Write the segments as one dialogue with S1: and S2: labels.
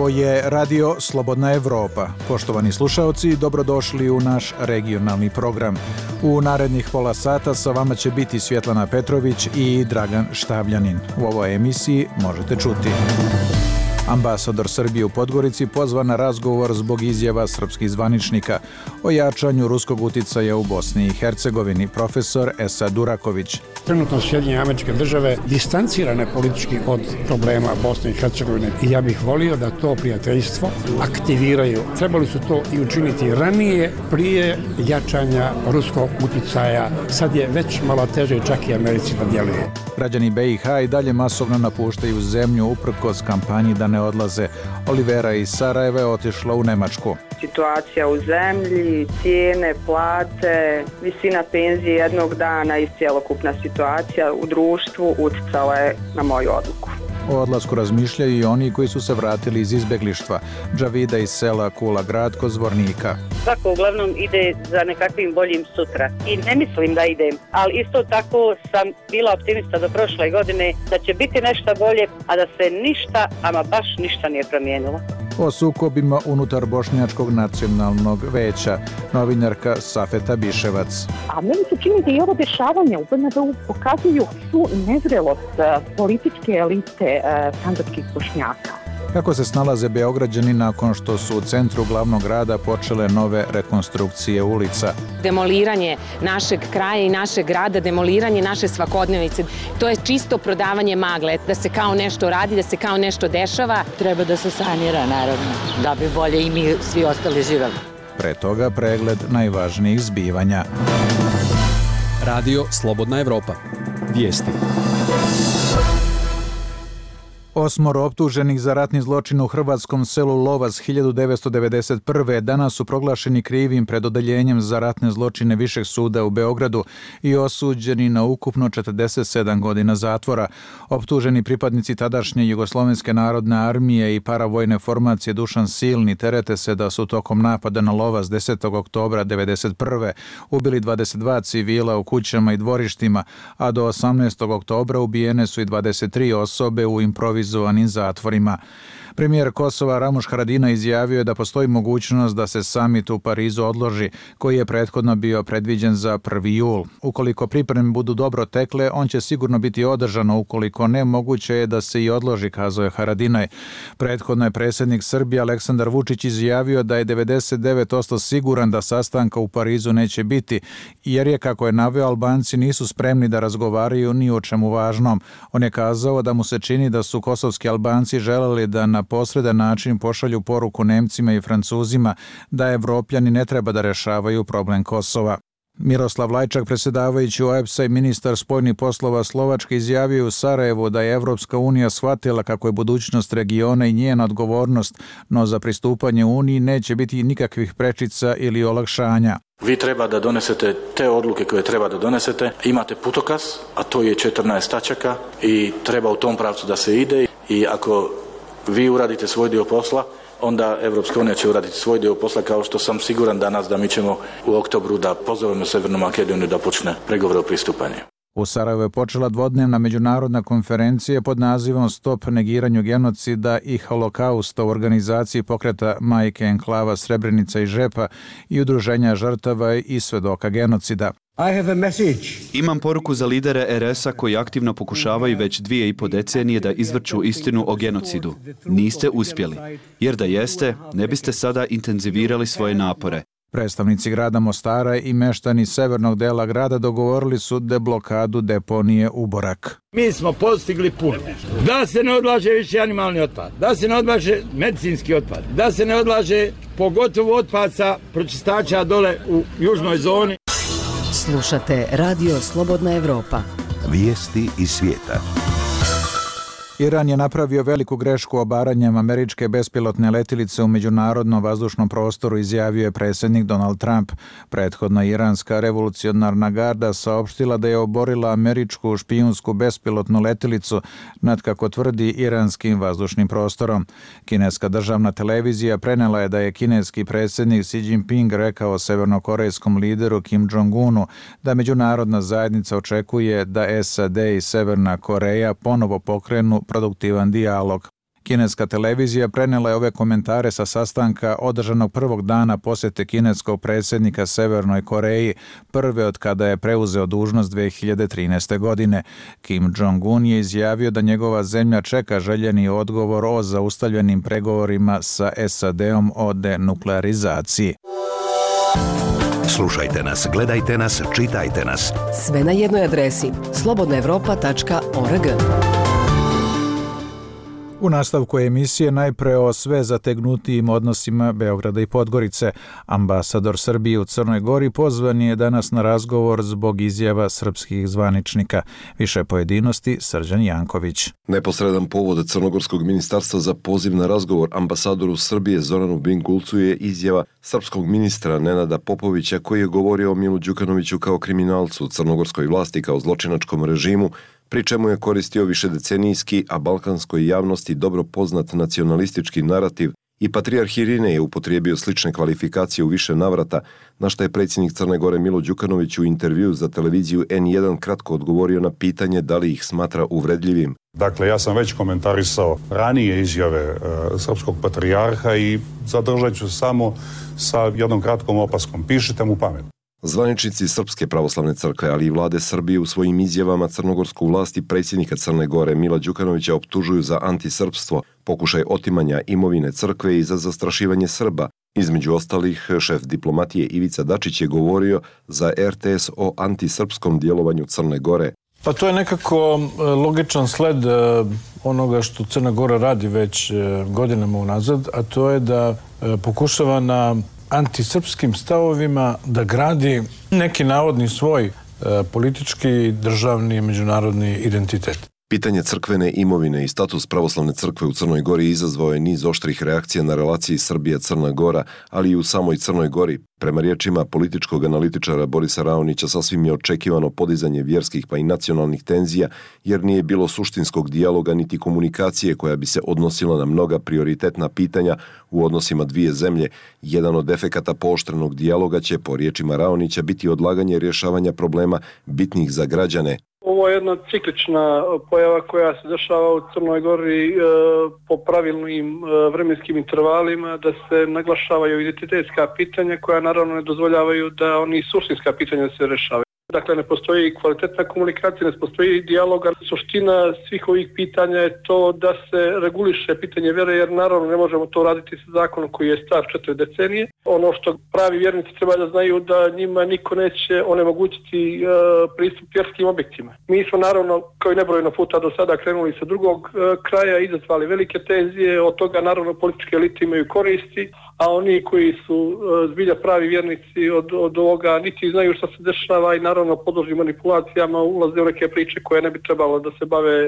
S1: Ovo je Radio Slobodna Evropa. Poštovani slušaoci, dobrodošli u naš regionalni program. U narednih pola sata sa vama će biti Svjetlana Petrović i Dragan Štavljanin. U ovoj emisiji možete čuti: ambasador Srbije u Podgorici pozvan na razgovor zbog izjava srpskih zvaničnika o jačanju ruskog uticaja u Bosni i Hercegovini, profesor Esad Duraković.
S2: Trenutno Sjedinjene Američke Države distancirane politički od problema Bosne i Hercegovine i ja bih volio da to prijateljstvo aktiviraju. Trebali su to i učiniti ranije, prije jačanja ruskog uticaja. Sad je već malo teže čak i Americi da djeluje.
S1: Građani BiH i dalje masovno napuštaju zemlju uprkos kampanji da ne odlaze. Olivera iz Sarajeva je otišla u Nemačku.
S3: Situacija u zemlji, cijene, plate, visina penzije jednog dana i cjelokupna situacija u društvu utjecala je na moju odluku.
S1: O odlasku razmišljaju i oni koji su se vratili iz izbjeglištva. Džavida iz sela Kula Grad kod Zvornika.
S4: Svako uglavnom ide za nekakvim boljim sutra i ne mislim da idem, ali isto tako sam bila optimista do prošle godine da će biti nešto bolje, a da se ništa, ama baš ništa nije promijenilo.
S1: O sukobima unutar Bošnjačkog nacionalnog veća, novinarka Safeta Biševac.
S5: A meni se čini da i ovo dešavanje u BND pokazuju su nezrelost političke elite sandžačkih Bošnjaka.
S1: Kako se snalaze Beograđani nakon što su u centru glavnog grada počele nove rekonstrukcije ulica?
S6: Demoliranje našeg kraja i našeg grada, demoliranje naše svakodnevice, to je čisto prodavanje magle, da se kao nešto radi, da se kao nešto dešava.
S7: Treba da se sanira, naravno, da bi bolje i mi svi ostali živeli.
S1: Pre toga pregled najvažnijih zbivanja.
S8: Radio Slobodna Evropa. Vijesti.
S1: 8 optuženih za ratni zločin u hrvatskom selu Lovas 1991. danas su proglašeni krivim pred odeljenjem za ratne zločine Višeg suda u Beogradu i osuđeni na ukupno 47 godina zatvora. Optuženi pripadnici tadašnje Jugoslovenske narodne armije i paravojne formacije Dušan Silni terete se da su tokom napada na Lovas 10. oktobra 1991. ubili 22 civila u kućama i dvorištima, a do 18. oktobra ubijene su i 23 osobe u improvizovanim zatvorima. Premijer Kosova Ramuš Haradinaj izjavio je da postoji mogućnost da se samit u Parizu odloži, koji je prethodno bio predviđen za 1. jul. Ukoliko pripreme budu dobro tekle, on će sigurno biti održan, ukoliko ne, moguće je da se i odloži, kazao je Haradinaj. Prethodno je predsjednik Srbije Aleksandar Vučić izjavio da je 99% siguran da sastanka u Parizu neće biti, jer je, kako je naveo, Albanci nisu spremni da razgovaraju ni o čemu važnom. On je kazao da mu se čini da su kosovski Albanci želeli da na posredan način pošalju poruku Nemcima i Francuzima da Evropljani ne treba da rešavaju problem Kosova. Miroslav Lajčak, predsjedavajući OEBS-a i ministar spoljnih poslova Slovačke, izjavio u Sarajevu da je Evropska unija shvatila kako je budućnost regiona i njena odgovornost, no za pristupanje Uniji neće biti nikakvih prečica ili olakšanja.
S9: Vi treba da donesete te odluke koje treba da donesete. Imate putokaz, a to je 14 tačaka i treba u tom pravcu da se ide i ako vi uradite svoj dio posla, onda Evropska unija će uraditi svoj dio posla, kao što sam siguran danas da mi ćemo u oktobru da pozovemo Severnu Makedoniju da počne pregovore o pristupanju.
S1: U Sarajevu je počela dvodnevna međunarodna konferencija pod nazivom Stop negiranju genocida i holokausta u organizaciji pokreta Majke Enklava Srebrenica i Žepa i udruženja žrtava i svedoka genocida.
S10: Imam poruku za lidere RS-a koji aktivno pokušavaju već 2,5 decenije da izvrću istinu o genocidu. Niste uspjeli, jer da jeste, ne biste sada intenzivirali svoje napore.
S1: Predstavnici grada Mostara i meštani severnog dela grada dogovorili su deblokadu deponije Uborak.
S11: Mi smo postigli puno. Da se ne odlaže više animalni otpad, da se ne odlaže medicinski otpad, da se ne odlaže pogotovo otpad sa pročistača dole u južnoj zoni.
S7: Slušate Radio Slobodna Evropa.
S12: Vijesti iz svijeta.
S1: Iran je napravio veliku grešku obaranjem američke bespilotne letilice u međunarodnom vazdušnom prostoru, izjavio je predsjednik Donald Trump. Prethodno iranska revolucionarna garda saopštila da je oborila američku špijunsku bespilotnu letilicu nad, kako tvrdi, iranskim vazdušnim prostorom. Kineska državna televizija prenela je da je kineski predsjednik Xi Jinping rekao severnokorejskom lideru Kim Jong-unu da međunarodna zajednica očekuje da SAD i Severna Koreja ponovo pokrenu produktivan dijalog. Kineska televizija prenela je ove komentare sa sastanka održanog prvog dana posjete kineskog predsjednika Severnoj Koreji, prve od kada je preuzeo dužnost 2013. godine. Kim Jong-un je izjavio da njegova zemlja čeka željeni odgovor o zaustavljenim pregovorima sa SAD-om o denuklearizaciji.
S12: Slušajte nas, gledajte nas, čitajte nas.
S13: Sve na jednoj adresi slobodnaevropa.org.
S1: U nastavku emisije najpre o sve zategnutijim odnosima Beograda i Podgorice. Ambasador Srbije u Crnoj Gori pozvan je danas na razgovor zbog izjava srpskih zvaničnika. Više pojedinosti Srđan Janković.
S14: Neposredan povod Crnogorskog ministarstva za poziv na razgovor ambasadoru Srbije Zoranu Bingulcu je izjava srpskog ministra Nenada Popovića koji je govorio o Milu Đukanoviću kao kriminalcu, crnogorskoj vlasti kao zločinačkom režimu, pri čemu je koristio višedecenijski, a balkanskoj javnosti dobro poznat nacionalistički narativ i patrijarh Irine je upotrijebio slične kvalifikacije u više navrata, na što je predsjednik Crne Gore Milo Đukanović u intervju za televiziju N1 kratko odgovorio na pitanje da li ih smatra uvredljivim.
S15: Dakle, ja sam već komentarisao ranije izjave srpskog patrijarha i zadržat ću samo sa jednom kratkom opaskom. Pišite mu pamet.
S14: Zvaničnici Srpske pravoslavne crkve, ali i vlade Srbije u svojim izjavama crnogorsku vlast i predsjednika Crne Gore Mila Đukanovića optužuju za antisrpstvo, pokušaj otimanja imovine crkve i za zastrašivanje Srba. Između ostalih, šef diplomatije Ivica Dačić je govorio za RTS o antisrpskom djelovanju Crne Gore.
S16: Pa to je nekako logičan sled onoga što Crna Gora radi već godinama unazad, a to je da pokušava na antisrpskim stavovima da gradi neki navodni svoj politički, državni, međunarodni identitet.
S14: Pitanje crkvene imovine i status pravoslavne crkve u Crnoj Gori izazvao je niz oštrih reakcija na relaciji Srbija-Crna Gora, ali i u samoj Crnoj Gori. Prema riječima političkog analitičara Borisa Raonića sasvim je očekivano podizanje vjerskih pa i nacionalnih tenzija, jer nije bilo suštinskog dijaloga niti komunikacije koja bi se odnosila na mnoga prioritetna pitanja u odnosima dvije zemlje. Jedan od efekata pooštrenog dijaloga će, po riječima Raonića, biti odlaganje rješavanja problema bitnih za građane.
S17: Ovo je jedna ciklična pojava koja se dešava u Crnoj Gori po pravilnim vremenskim intervalima, da se naglašavaju identitetska pitanja koja naravno ne dozvoljavaju da oni suštinska pitanja se rešavaju. Dakle, ne postoji kvalitetna komunikacija, ne postoji dijaloga. Suština svih ovih pitanja je to da se reguliše pitanje vjere, jer naravno ne možemo to raditi sa zakonom koji je star 4 decenije. Ono što pravi vjernici treba da znaju da njima niko neće onemogućiti pristup vjerskim objektima. Mi smo naravno, kao i nebrojeno puta do sada, krenuli sa drugog kraja, izazvali velike tenzije, od toga naravno političke elite imaju koristi, a oni koji su zbilja pravi vjernici od ovoga niti znaju što se dešava i naravno podložni manipulacijama ulaze u neke priče koje ne bi trebalo da se bave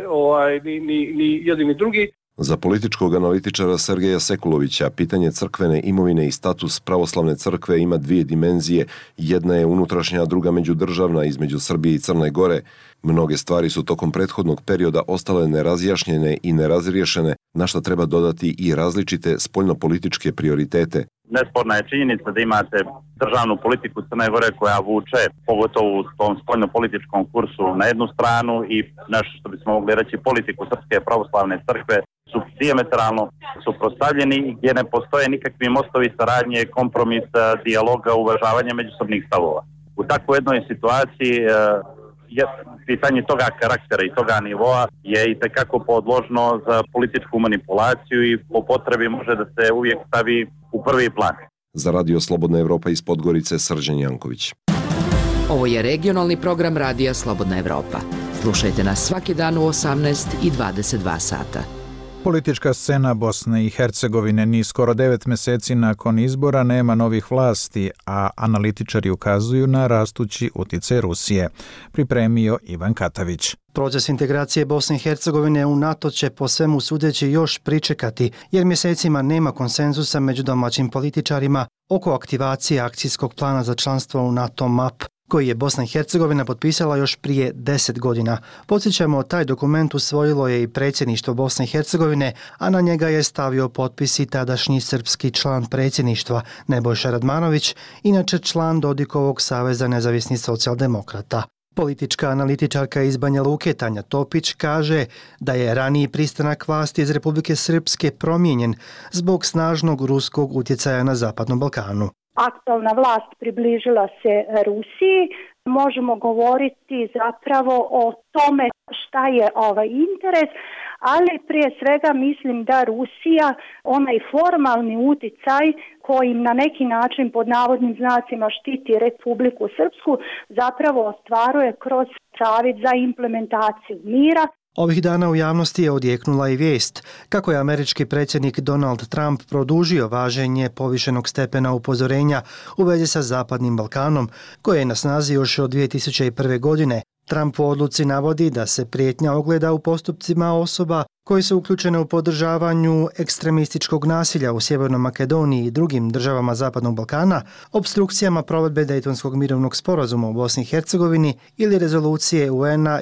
S17: ni jedni ni drugi.
S14: Za političkog analitičara Sergeja Sekulovića pitanje crkvene imovine i status pravoslavne crkve ima dvije dimenzije. Jedna je unutrašnja, a druga međudržavna između Srbije i Crne Gore. Mnoge stvari su tokom prethodnog perioda ostale nerazjašnjene i nerazriješene, na što treba dodati i različite spoljnopolitičke prioritete.
S18: Nesporna je činjenica da imate državnu politiku Crne Gore koja vuče, pogotovo u tom spoljnopolitičkom kursu na jednu stranu i nešto što bismo mogli reći politiku Srpske pravoslavne crkve su dijametralno suprotstavljeni gdje ne postoje nikakvi mostovi saradnje, kompromisa, dijaloga, uvažavanja međusobnih stavova. U takvoj jednoj situaciji pitanje toga karaktera i toga nivoa je itekako podložno za političku manipulaciju i po potrebi može da se uvijek stavi u prvi plan.
S14: Za Radio Slobodna Evropa iz Podgorice, Srđan Janković.
S13: Ovo je regionalni program Radija Slobodna Evropa. Slušajte nas svaki dan u 18 i 22 sata.
S1: Politička scena Bosne i Hercegovine ni skoro 9 mjeseci nakon izbora nema novih vlasti, a analitičari ukazuju na rastući utjecaj Rusije. Pripremio Ivan Katavić.
S19: Proces integracije Bosne i Hercegovine u NATO će po svemu sudeći još pričekati, jer mjesecima nema konsenzusa među domaćim političarima oko aktivacije akcijskog plana za članstvo u NATO MAP, koji je Bosna i Hercegovina potpisala još prije 10 godina. Podsjećamo, taj dokument usvojilo je i predsjedništvo Bosne i Hercegovine, a na njega je stavio potpis i tadašnji srpski član predsjedništva Nebojša Radmanović, inače član Dodikovog saveza nezavisnih socijaldemokrata. Politička analitičarka iz Banja Luke Tanja Topić kaže da je raniji pristanak vlasti iz Republike Srpske promijenjen zbog snažnog ruskog utjecaja na Zapadnom Balkanu.
S20: Aktualna vlast približila se Rusiji. Možemo govoriti zapravo o tome šta je ovaj interes, ali prije svega mislim da Rusija, onaj formalni utjecaj kojim na neki način pod navodnim znacima štiti Republiku Srpsku, zapravo ostvaruje kroz savjet za implementaciju mira.
S19: Ovih dana u javnosti je odjeknula i vijest kako je američki predsjednik Donald Trump produžio važenje povišenog stepena upozorenja u vezi sa Zapadnim Balkanom, koje je na snazi još od 2001. godine. Trump u odluci navodi da se prijetnja ogleda u postupcima osoba koje su uključene u podržavanju ekstremističkog nasilja u Sjevernoj Makedoniji i drugim državama Zapadnog Balkana, opstrukcijama provedbe Dejtonskog mirovnog sporazuma u Bosni i Hercegovini ili rezolucije UN-a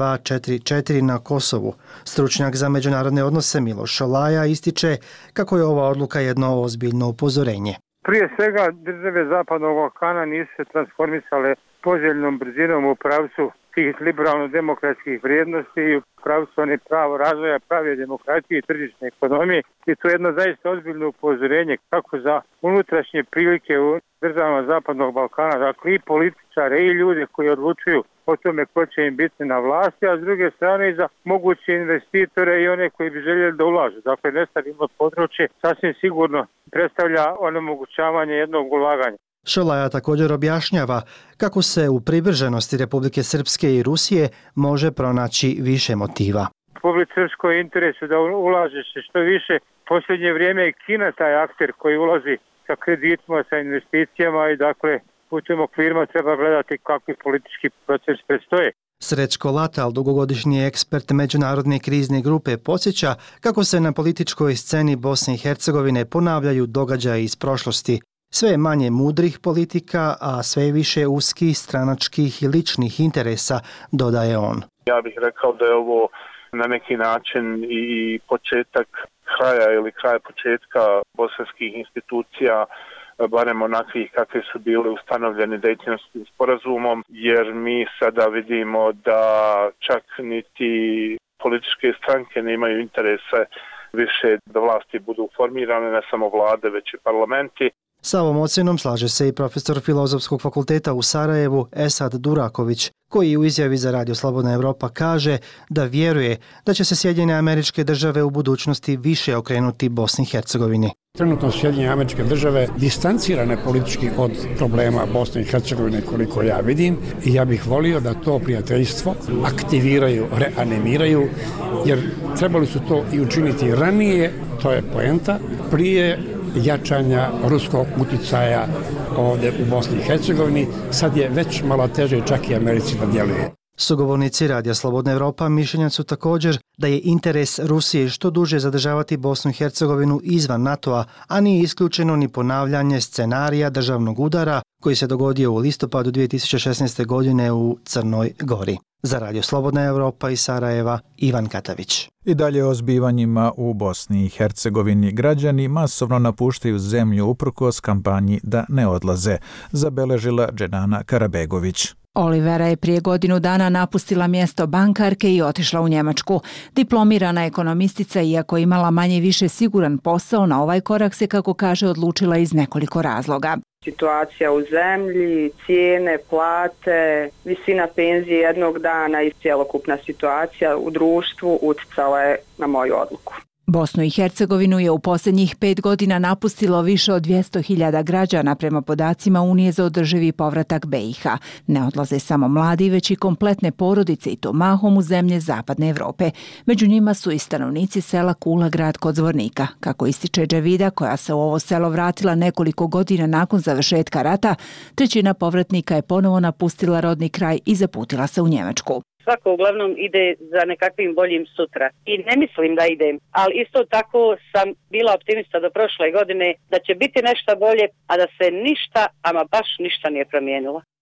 S19: 1244 na Kosovu. Stručnjak za međunarodne odnose Miloš Šolaja ističe kako je ova odluka jedno ozbiljno upozorenje.
S21: Prije svega države Zapadnog Balkana nisu se transformisale poželjnom brzinom u pravcu tih liberalno-demokratskih vrijednosti i u pravcu onih pravo razvoja, prave demokratije i tržišne ekonomije. I to je jedno zaista ozbiljno upozorenje kako za unutrašnje prilike u državama Zapadnog Balkana, dakle i političare i ljude koji odlučuju o tome ko će im biti na vlasti, a s druge strane i za moguće investitore i one koji bi željeli da ulažu. Dakle, nestabilno područje sasvim sigurno predstavlja onemogućavanje jednog ulaganja.
S19: Šolaja također objašnjava kako se u privrženosti Republike Srpske i Rusije može pronaći više motiva.
S21: Republike Srpskoj je interesu da ulaže se što više. Posljednje vrijeme je Kina taj akter koji ulazi sa kreditima, sa investicijama i dakle u tim okvirima treba gledati kakvi politički proces predstoje.
S19: Srećko Latal, dugogodišnji ekspert međunarodne krizne grupe, podsjeća kako se na političkoj sceni Bosne i Hercegovine ponavljaju događaji iz prošlosti. Sve je manje mudrih politika, a sve više uskih, stranačkih i ličnih interesa, dodaje on.
S22: Ja bih rekao da je ovo na neki način i početak kraja ili kraj početka bosanskih institucija, barem onakvih kakve su bile ustanovljene Dejtonskim sporazumom, jer mi sada vidimo da čak niti političke stranke ne imaju interese više da vlasti budu formirane, ne samo vlade, već i parlamenti.
S19: Sa ovom ocjenom slaže se i profesor Filozofskog fakulteta u Sarajevu Esad Duraković, koji u izjavi za Radio Slobodna Evropa kaže da vjeruje da će se Sjedinjene Američke Države u budućnosti više okrenuti Bosni i Hercegovini.
S2: Trenutno Sjedinjene Američke Države distancirane politički od problema Bosne i Hercegovine koliko ja vidim i ja bih volio da to prijateljstvo aktiviraju, reanimiraju, jer trebali su to i učiniti ranije, to je poenta, prije jačanja ruskog utjecaja ovdje u Bosni i Hercegovini. Sad je već malo teže čak i Americi da djeluje.
S19: Sugovornici Radija Slobodna Evropa mišljenja su također da je interes Rusije što duže zadržavati Bosnu i Hercegovinu izvan NATO-a, a nije isključeno ni ponavljanje scenarija državnog udara koji se dogodio u listopadu 2016. godine u Crnoj Gori. Za Radio Slobodna Evropa iz Sarajeva, Ivan Katavić.
S1: I dalje o zbivanjima u Bosni i Hercegovini. Građani masovno napuštaju zemlju uprkos kampanji da ne odlaze, zabeležila Dženana Karabegović.
S23: Olivera je prije godinu dana napustila mjesto bankarke i otišla u Njemačku. Diplomirana ekonomistica, iako imala manje više siguran posao, na ovaj korak se, kako kaže, odlučila iz nekoliko razloga.
S3: Situacija u zemlji, cijene, plate, visina penzije jednog dana i cjelokupna situacija u društvu utjecala je na moju odluku.
S23: Bosnu i Hercegovinu je u posljednjih 5 godina napustilo više od 200.000 građana prema podacima Unije za održivi povratak BiH. Ne odlaze samo mladi, već i kompletne porodice i to mahom u zemlje Zapadne Evrope. Među njima su i stanovnici sela Kula grad kod Zvornika. Kako ističe Dževida, koja se u ovo selo vratila nekoliko godina nakon završetka rata, 1/3 povratnika je ponovo napustila rodni kraj i zaputila se u Njemačku.
S4: Svako uglavnom ide za nekakvim boljim sutra. I ne mislim da idem, ali isto tako sam bila optimista do prošle godine da će biti nešto bolje, a da se ništa, ama baš ništa nije promijenilo.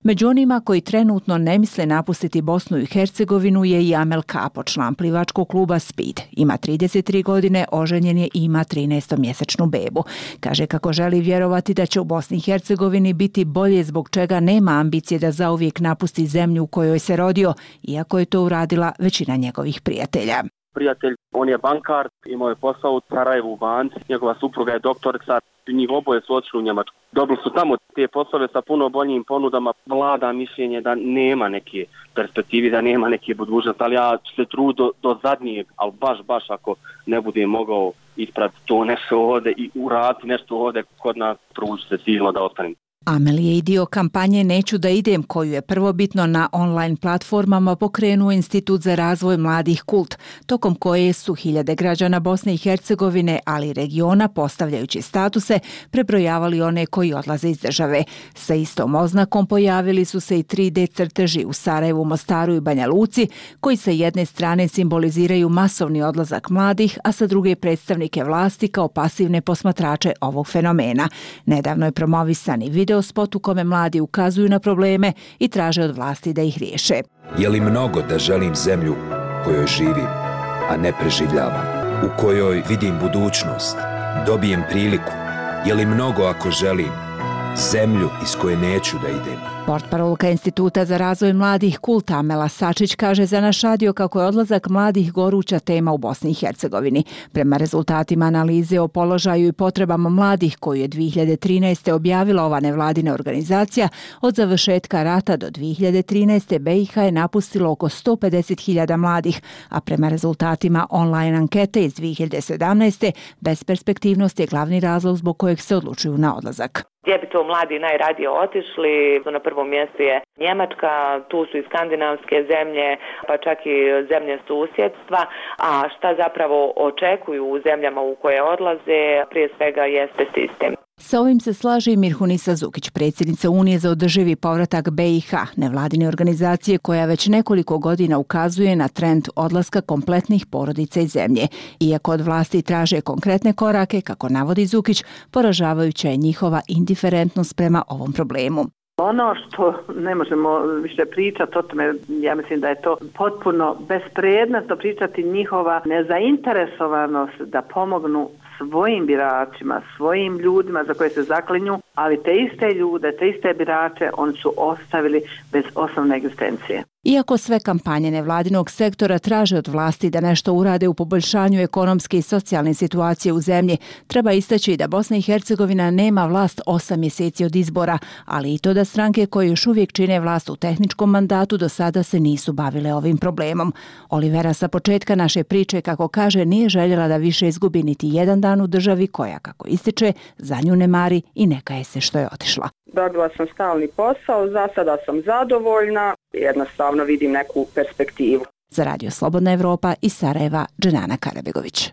S23: Među onima koji trenutno ne misle napustiti Bosnu i Hercegovinu je i Amel Kapo, član plivačkog kluba Speed. Ima 33 godine, oženjen je i ima 13-mjesečnu bebu. Kaže kako želi vjerovati da će u Bosni i Hercegovini biti bolje, zbog čega nema ambicije da zauvijek napusti zemlju u kojoj se rodio, iako je to uradila većina njegovih prijatelja.
S5: Prijatelj, on je bankar, imao je posao u Sarajevu u banci, njegova supruga je doktorica, njih oboje su otišli u Njemačku. Dobili su tamo te poslove sa puno boljim ponudama, vlada mišljenje da nema neke perspektivi, da nema neke budućnosti, ali ja ću se truditi do zadnjeg, ali baš ako ne budem mogao ispraviti to nešto ovdje i uraditi nešto ovdje kod nas, trudit ću se silno da ostanem.
S23: Amel je i dio kampanje Neću da idem, koju je prvobitno na online platformama pokrenuo Institut za razvoj mladih Kult, tokom koje su hiljade građana Bosne i Hercegovine, ali i regiona, postavljajući statuse, prebrojavali one koji odlaze iz države. Sa istom oznakom pojavili su se i 3D crteži u Sarajevu, Mostaru i Banja Luci, koji sa jedne strane simboliziraju masovni odlazak mladih, a sa druge predstavnike vlasti kao pasivne posmatrače ovog fenomena. Nedavno je promovisan i video spot u kome mladi ukazuju na probleme i traže od vlasti da ih riješe.
S6: Je li mnogo da želim zemlju kojoj živim, a ne preživljavam, u kojoj vidim budućnost, dobijem priliku? Je li mnogo ako želim zemlju iz koje neću da idem?
S23: Portparolka Instituta za razvoj mladih Kult Amela Sačić kaže za naš radio kako je odlazak mladih goruća tema u Bosni i Hercegovini. Prema rezultatima analize o položaju i potrebama mladih koju je 2013. objavila ova nevladina organizacija, od završetka rata do 2013. BiH je napustilo oko 150.000 mladih, a prema rezultatima online ankete iz 2017. besperspektivnost je glavni razlog zbog kojeg se odlučuju na odlazak.
S8: Gdje bi to mladi najradije otišli? Na prvom mjestu je Njemačka, tu su i skandinavske zemlje, pa čak i zemlje susjedstva. A šta zapravo očekuju u zemljama u koje odlaze? Prije svega jeste sistem.
S23: Sa ovim se slaže i Mirhunisa Zukić, predsjednica Unije za održivi povratak BiH, nevladine organizacije koja već nekoliko godina ukazuje na trend odlaska kompletnih porodica iz zemlje. Iako od vlasti traže konkretne korake, kako navodi Zukić, poražavajuća je njihova indiferentnost prema ovom problemu.
S24: Ono što ne možemo više pričati o tome, ja mislim da je to potpuno bespredmetno pričati, njihova nezainteresovanost da pomognu svojim biračima, svojim ljudima za koje se zaklinju, ali te iste ljude, te iste birače oni su ostavili bez osnovne egzistencije.
S23: Iako sve kampanje nevladinog sektora traže od vlasti da nešto urade u poboljšanju ekonomske i socijalne situacije u zemlji, treba istaći da Bosna i Hercegovina nema vlast 8 mjeseci od izbora, ali i to da stranke koje još uvijek čine vlast u tehničkom mandatu do sada se nisu bavile ovim problemom. Olivera sa početka naše priče, kako kaže, nije željela da više izgubi niti jedan dan u državi koja, kako ističe, za nju ne mari i ne kaje se što je otišla.
S3: Dobila sam stalni posao, za sada sam zadovoljna, jednostavno vidim neku perspektivu.
S23: Za Radio Slobodna Evropa iz Sarajeva, Dženana Karabegović.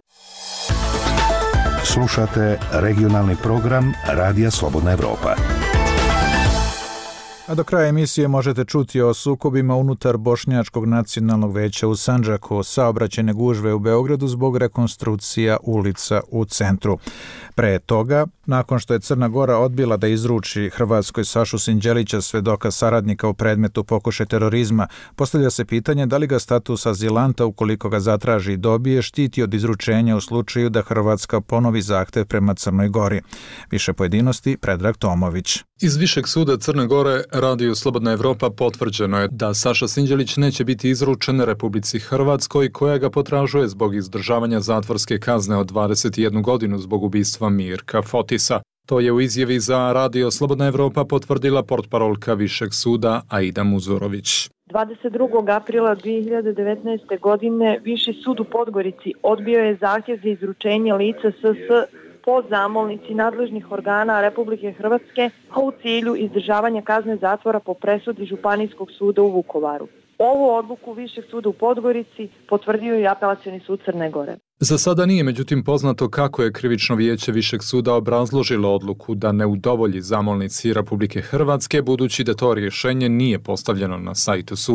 S12: Slušate regionalni program Radija Slobodna Evropa.
S1: A do kraja emisije možete čuti o sukobima unutar Bošnjačkog nacionalnog veća u Sandžaku, saobraćajne gužve u Beogradu zbog rekonstrukcija ulica u centru. Pre toga, nakon što je Crna Gora odbila da izruči Hrvatskoj Sašu Sinđelića, svedoka saradnika u predmetu pokušaj terorizma, postavlja se pitanje da li ga status azilanta, ukoliko ga zatraži i dobije, štiti od izručenja u slučaju da Hrvatska ponovi zahtev prema Crnoj Gori. Više pojedinosti, Predrag Tomović.
S25: Iz Višeg suda Crne Gore, Radio Slobodna Evropa, potvrđeno je da Saša Sinđelić neće biti izručen Republici Hrvatskoj, koja ga potražuje zbog izdržavanja zatvorske kazne od 21 godinu zbog ubistva Mirka Fotisa. To je u izjavi za Radio Slobodna Evropa potvrdila portparolka Višeg suda Aida Muzurović.
S26: 22. aprila 2019. godine Viši sud u Podgorici odbio je zahtjev za izručenje lica SS po zamolnici nadležnih organa Republike Hrvatske, a u cilju izdržavanja kazne zatvora po presudi Županijskog suda u Vukovaru. Ovu odluku Višeg suda u Podgorici potvrdio i Apelacioni sud Crne Gore.
S25: Za sada nije međutim poznato kako je krivično vijeće Višeg suda obrazložilo odluku da ne udovolji zamolnici Republike Hrvatske, budući da to rješenje nije postavljeno na sajtu suda.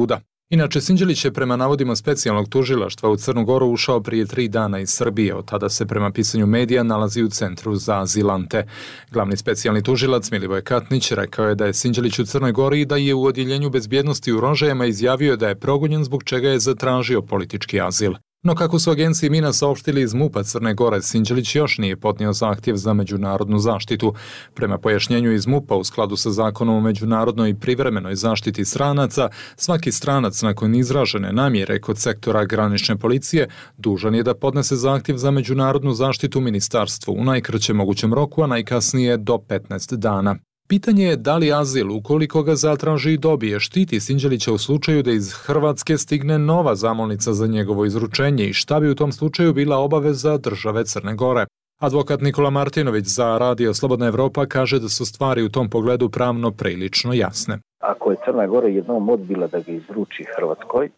S25: Inače, Sinđelić je prema navodima specijalnog tužilaštva u Crnu Goru ušao prije 3 dana iz Srbije. Od tada se prema pisanju medija nalazi u centru za azilante. Glavni specijalni tužilac Milivoj Katnić rekao je da je Sinđelić u Crnoj Gori i da je u odjeljenju bezbjednosti u Rožajama izjavio da je progonjen zbog čega je zatražio politički azil. No kako su agenciji MINA saopštili iz MUP-a Crne Gore, Sinđelić još nije podnio zahtjev za međunarodnu zaštitu. Prema pojašnjenju iz MUP-a u skladu sa zakonom o međunarodnoj i privremenoj zaštiti stranaca, svaki stranac nakon izražene namjere kod sektora granične policije dužan je da podnese zahtjev za međunarodnu zaštitu ministarstvu u najkraćem mogućem roku, a najkasnije do 15 dana. Pitanje je da li azil, ukoliko ga zatraži i dobije, štiti Sinđelića u slučaju da iz Hrvatske stigne nova zamolnica za njegovo izručenje i šta bi u tom slučaju bila obaveza države Crne Gore. Advokat Nikola Martinović za Radio Slobodna Evropa kaže da su stvari u tom pogledu pravno prilično jasne.
S7: Ako je Crna Gora jednom odbila da ga izruči Hrvatskoj,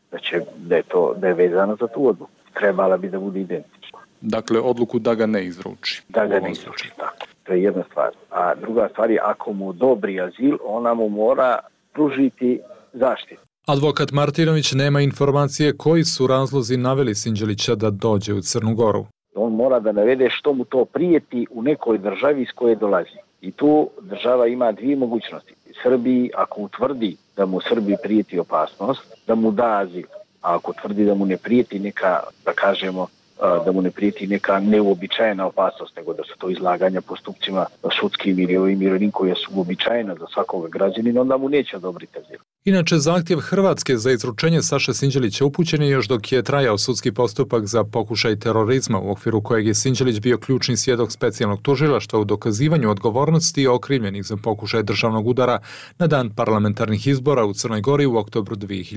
S7: da je vezana za tu odluku. Trebala bi da bude identična.
S25: Dakle, odluku da ga ne izruči.
S7: Da ga ne izruči, tako. To je jedna stvar. A druga stvar je, ako mu odobri azil, ona mu mora pružiti zaštitu.
S25: Advokat Martinović nema informacije koji su razlozi naveli Sinđelića da dođe u Crnu Goru.
S7: On mora da navede što mu to prijeti u nekoj državi iz koje dolazi. I tu država ima dvije mogućnosti. Srbiji, ako utvrdi da mu Srbiji prijeti opasnost, da mu da azil. A ako tvrdi da mu ne prijeti neka, da kažemo, da mu ne prijeti neka neuobičajena opasnost, nego da su to izlaganja postupcima sudskim ili ovim koja su uobičajena za svakog građanina, onda mu neće odobriti azil.
S25: Inače, zahtjev Hrvatske za izručenje Saše Sinđelića upućen je još dok je trajao sudski postupak za pokušaj terorizma, u okviru kojeg je Sinđelić bio ključni svjedok specijalnog tužilaštva u dokazivanju odgovornosti okrivljenih za pokušaj državnog udara na dan parlamentarnih izbora u Crnoj Gori u oktobru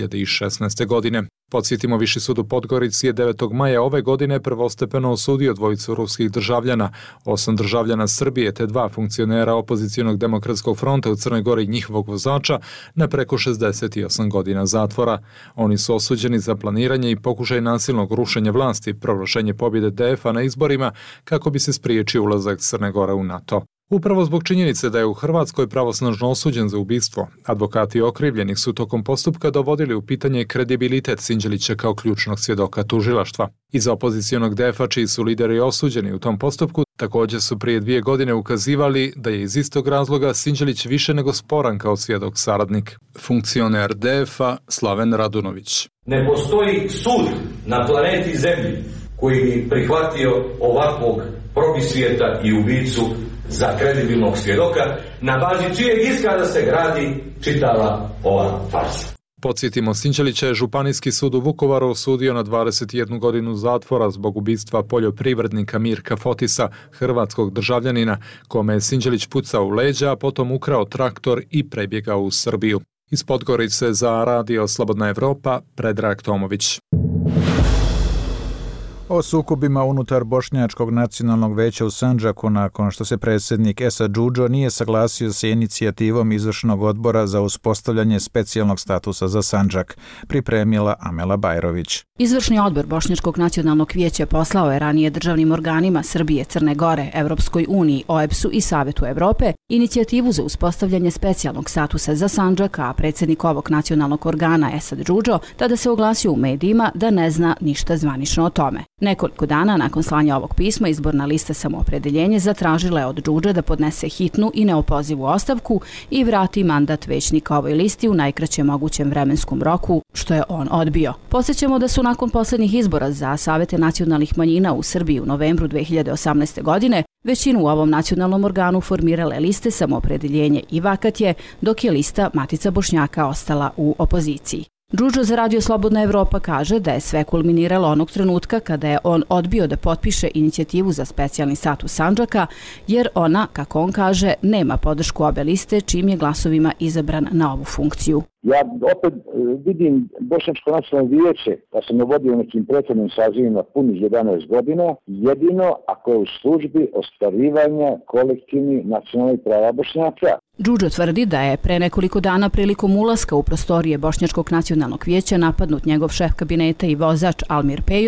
S25: 2016. godine. Podsjetimo, Viši sud u Podgorici je 9. maja ove godine prvostepeno osudio dvojicu ruskih državljana, 8 državljana Srbije te 2 funkcionera opozicionog demokratskog fronta u Crnoj Gori i njihovog vozača na preko 68 godina zatvora. Oni su osuđeni za planiranje i pokušaj nasilnog rušenja vlasti, proglašenje pobjede DF-a na izborima kako bi se spriječio ulazak Crne Gore u NATO. Upravo zbog činjenice da je u Hrvatskoj pravosnažno osuđen za ubistvo, advokati okrivljenih su tokom postupka dovodili u pitanje kredibilitet Sinđelića kao ključnog svjedoka tužilaštva. Iza opozicionog DF-a, čiji su lideri osuđeni u tom postupku, također su prije 2 godine ukazivali da je iz istog razloga Sinđelić više nego sporan kao svjedok saradnik. Funkcioner DF-a Slaven Radunović.
S9: Ne postoji sud na planeti Zemlji koji bi prihvatio ovakvog probisvijeta i ubicu za kredibilnog svjedoka, na bazi čijeg iskaza se gradi čitava ova farsa.
S25: Podsjetimo, Sinđelića je Županijski sud u Vukovaru osudio na 21 godinu zatvora zbog ubistva poljoprivrednika Mirka Fotisa, hrvatskog državljanina, kome je Sinđelić pucao u leđa, a potom ukrao traktor i prebjegao u Srbiju. Iz Podgorice za Radio Slobodna Evropa, Predrag Tomović.
S1: O sukobima unutar Bošnjačkog nacionalnog veća u Sandžaku nakon što se predsjednik Esad Džudžo nije saglasio sa inicijativom izvršnog odbora za uspostavljanje specijalnog statusa za Sandžak, pripremila Amela Bajrović.
S10: Izvršni odbor Bošnjačkog nacionalnog vijeća poslao je ranije državnim organima Srbije, Crne Gore, Evropskoj uniji, OEBS-u i Savetu Evrope inicijativu za uspostavljanje specijalnog statusa za Sandžak, a predsjednik ovog nacionalnog organa Esad Džudžo tada se oglasio u medijima da ne zna ništa zvanično o tome. Nekoliko dana nakon slanja ovog pisma, izborna lista Samoopredeljenje zatražila je od Džudže da podnese hitnu i neopozivu ostavku i vrati mandat većnika ovoj listi u najkraćem mogućem vremenskom roku, što je on odbio. Podsjećamo da su nakon posljednjih izbora za Savete nacionalnih manjina u Srbiji u novembru 2018. godine većinu u ovom nacionalnom organu formirale liste Samoopredeljenje i Vakatje, dok je lista Matica Bošnjaka ostala u opoziciji. Džudžo za Radio Slobodna Evropa kaže da je sve kulminiralo onog trenutka kada je on odbio da potpiše inicijativu za specijalni status Sandžaka, jer ona, kako on kaže, nema podršku obe liste, čim je glasovima izabran na ovu funkciju.
S11: Ja opet vidim Bošnjačko nacionalno vijeće, da sam je vodio nekim prethodnim sazivima punih 11 godina, jedino ako je u službi ostvarivanja kolektivnih nacionalnih prava Bošnjaka.
S10: Džudžo tvrdi da je pre nekoliko dana prilikom ulaska u prostorije Bošnjačkog nacionalnog vijeća napadnut njegov šef kabineta i vozač Almir Pejović,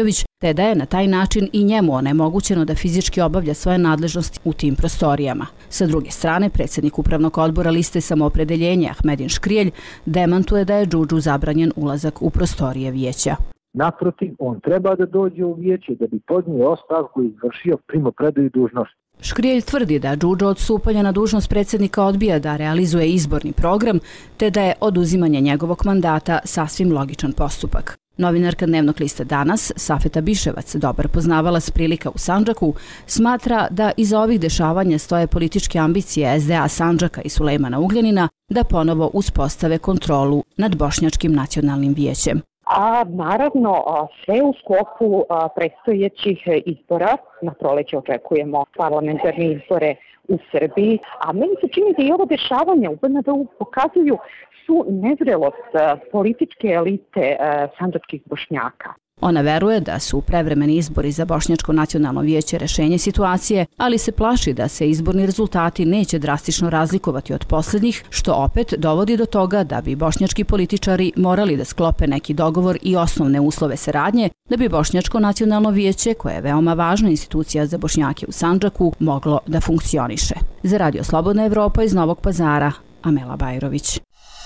S10: te da je na taj način i njemu onemogućeno da fizički obavlja svoje nadležnosti u tim prostorijama. Sa druge strane, predsjednik Upravnog odbora Liste samoopredeljenja Ahmedin Škrijelj demantuje da je Džudžu zabranjen ulazak u prostorije vijeća.
S11: Naprotiv, on treba da dođe u vijeće da bi podnio ostavku i izvršio primopredaju dužnosti.
S10: Škrijelj tvrdi da Džudžu od stupanja na dužnost predsjednika odbija da realizuje izborni program, te da je oduzimanje njegovog mandata sasvim logičan postupak. Novinarka Dnevnog lista Danas, Safeta Biševac, dobar poznavalac prilika u Sandžaku, smatra da iza ovih dešavanja stoje političke ambicije SDA Sandžaka i Sulejmana Ugljanina da ponovo uspostave kontrolu nad Bošnjačkim nacionalnim vijećem.
S13: A naravno sve u sklopu predstojećih izbora. Na proleće očekujemo parlamentarne izbore u Srbiji, a meni se čini da i ovo dešavanje u BND-u pokazuju su nezrelost političke elite sandžačkih Bošnjaka.
S10: Ona veruje da su prevremeni izbori za Bošnjačko nacionalno vijeće rešenje situacije, ali se plaši da se izborni rezultati neće drastično razlikovati od posljednjih, što opet dovodi do toga da bi bošnjački političari morali da sklope neki dogovor i osnovne uslove saradnje, da bi Bošnjačko nacionalno vijeće, koje je veoma važna institucija za Bošnjake u Sandžaku, moglo da funkcioniše. Za Radio Slobodna Evropa iz Novog Pazara, Amela Bajrović.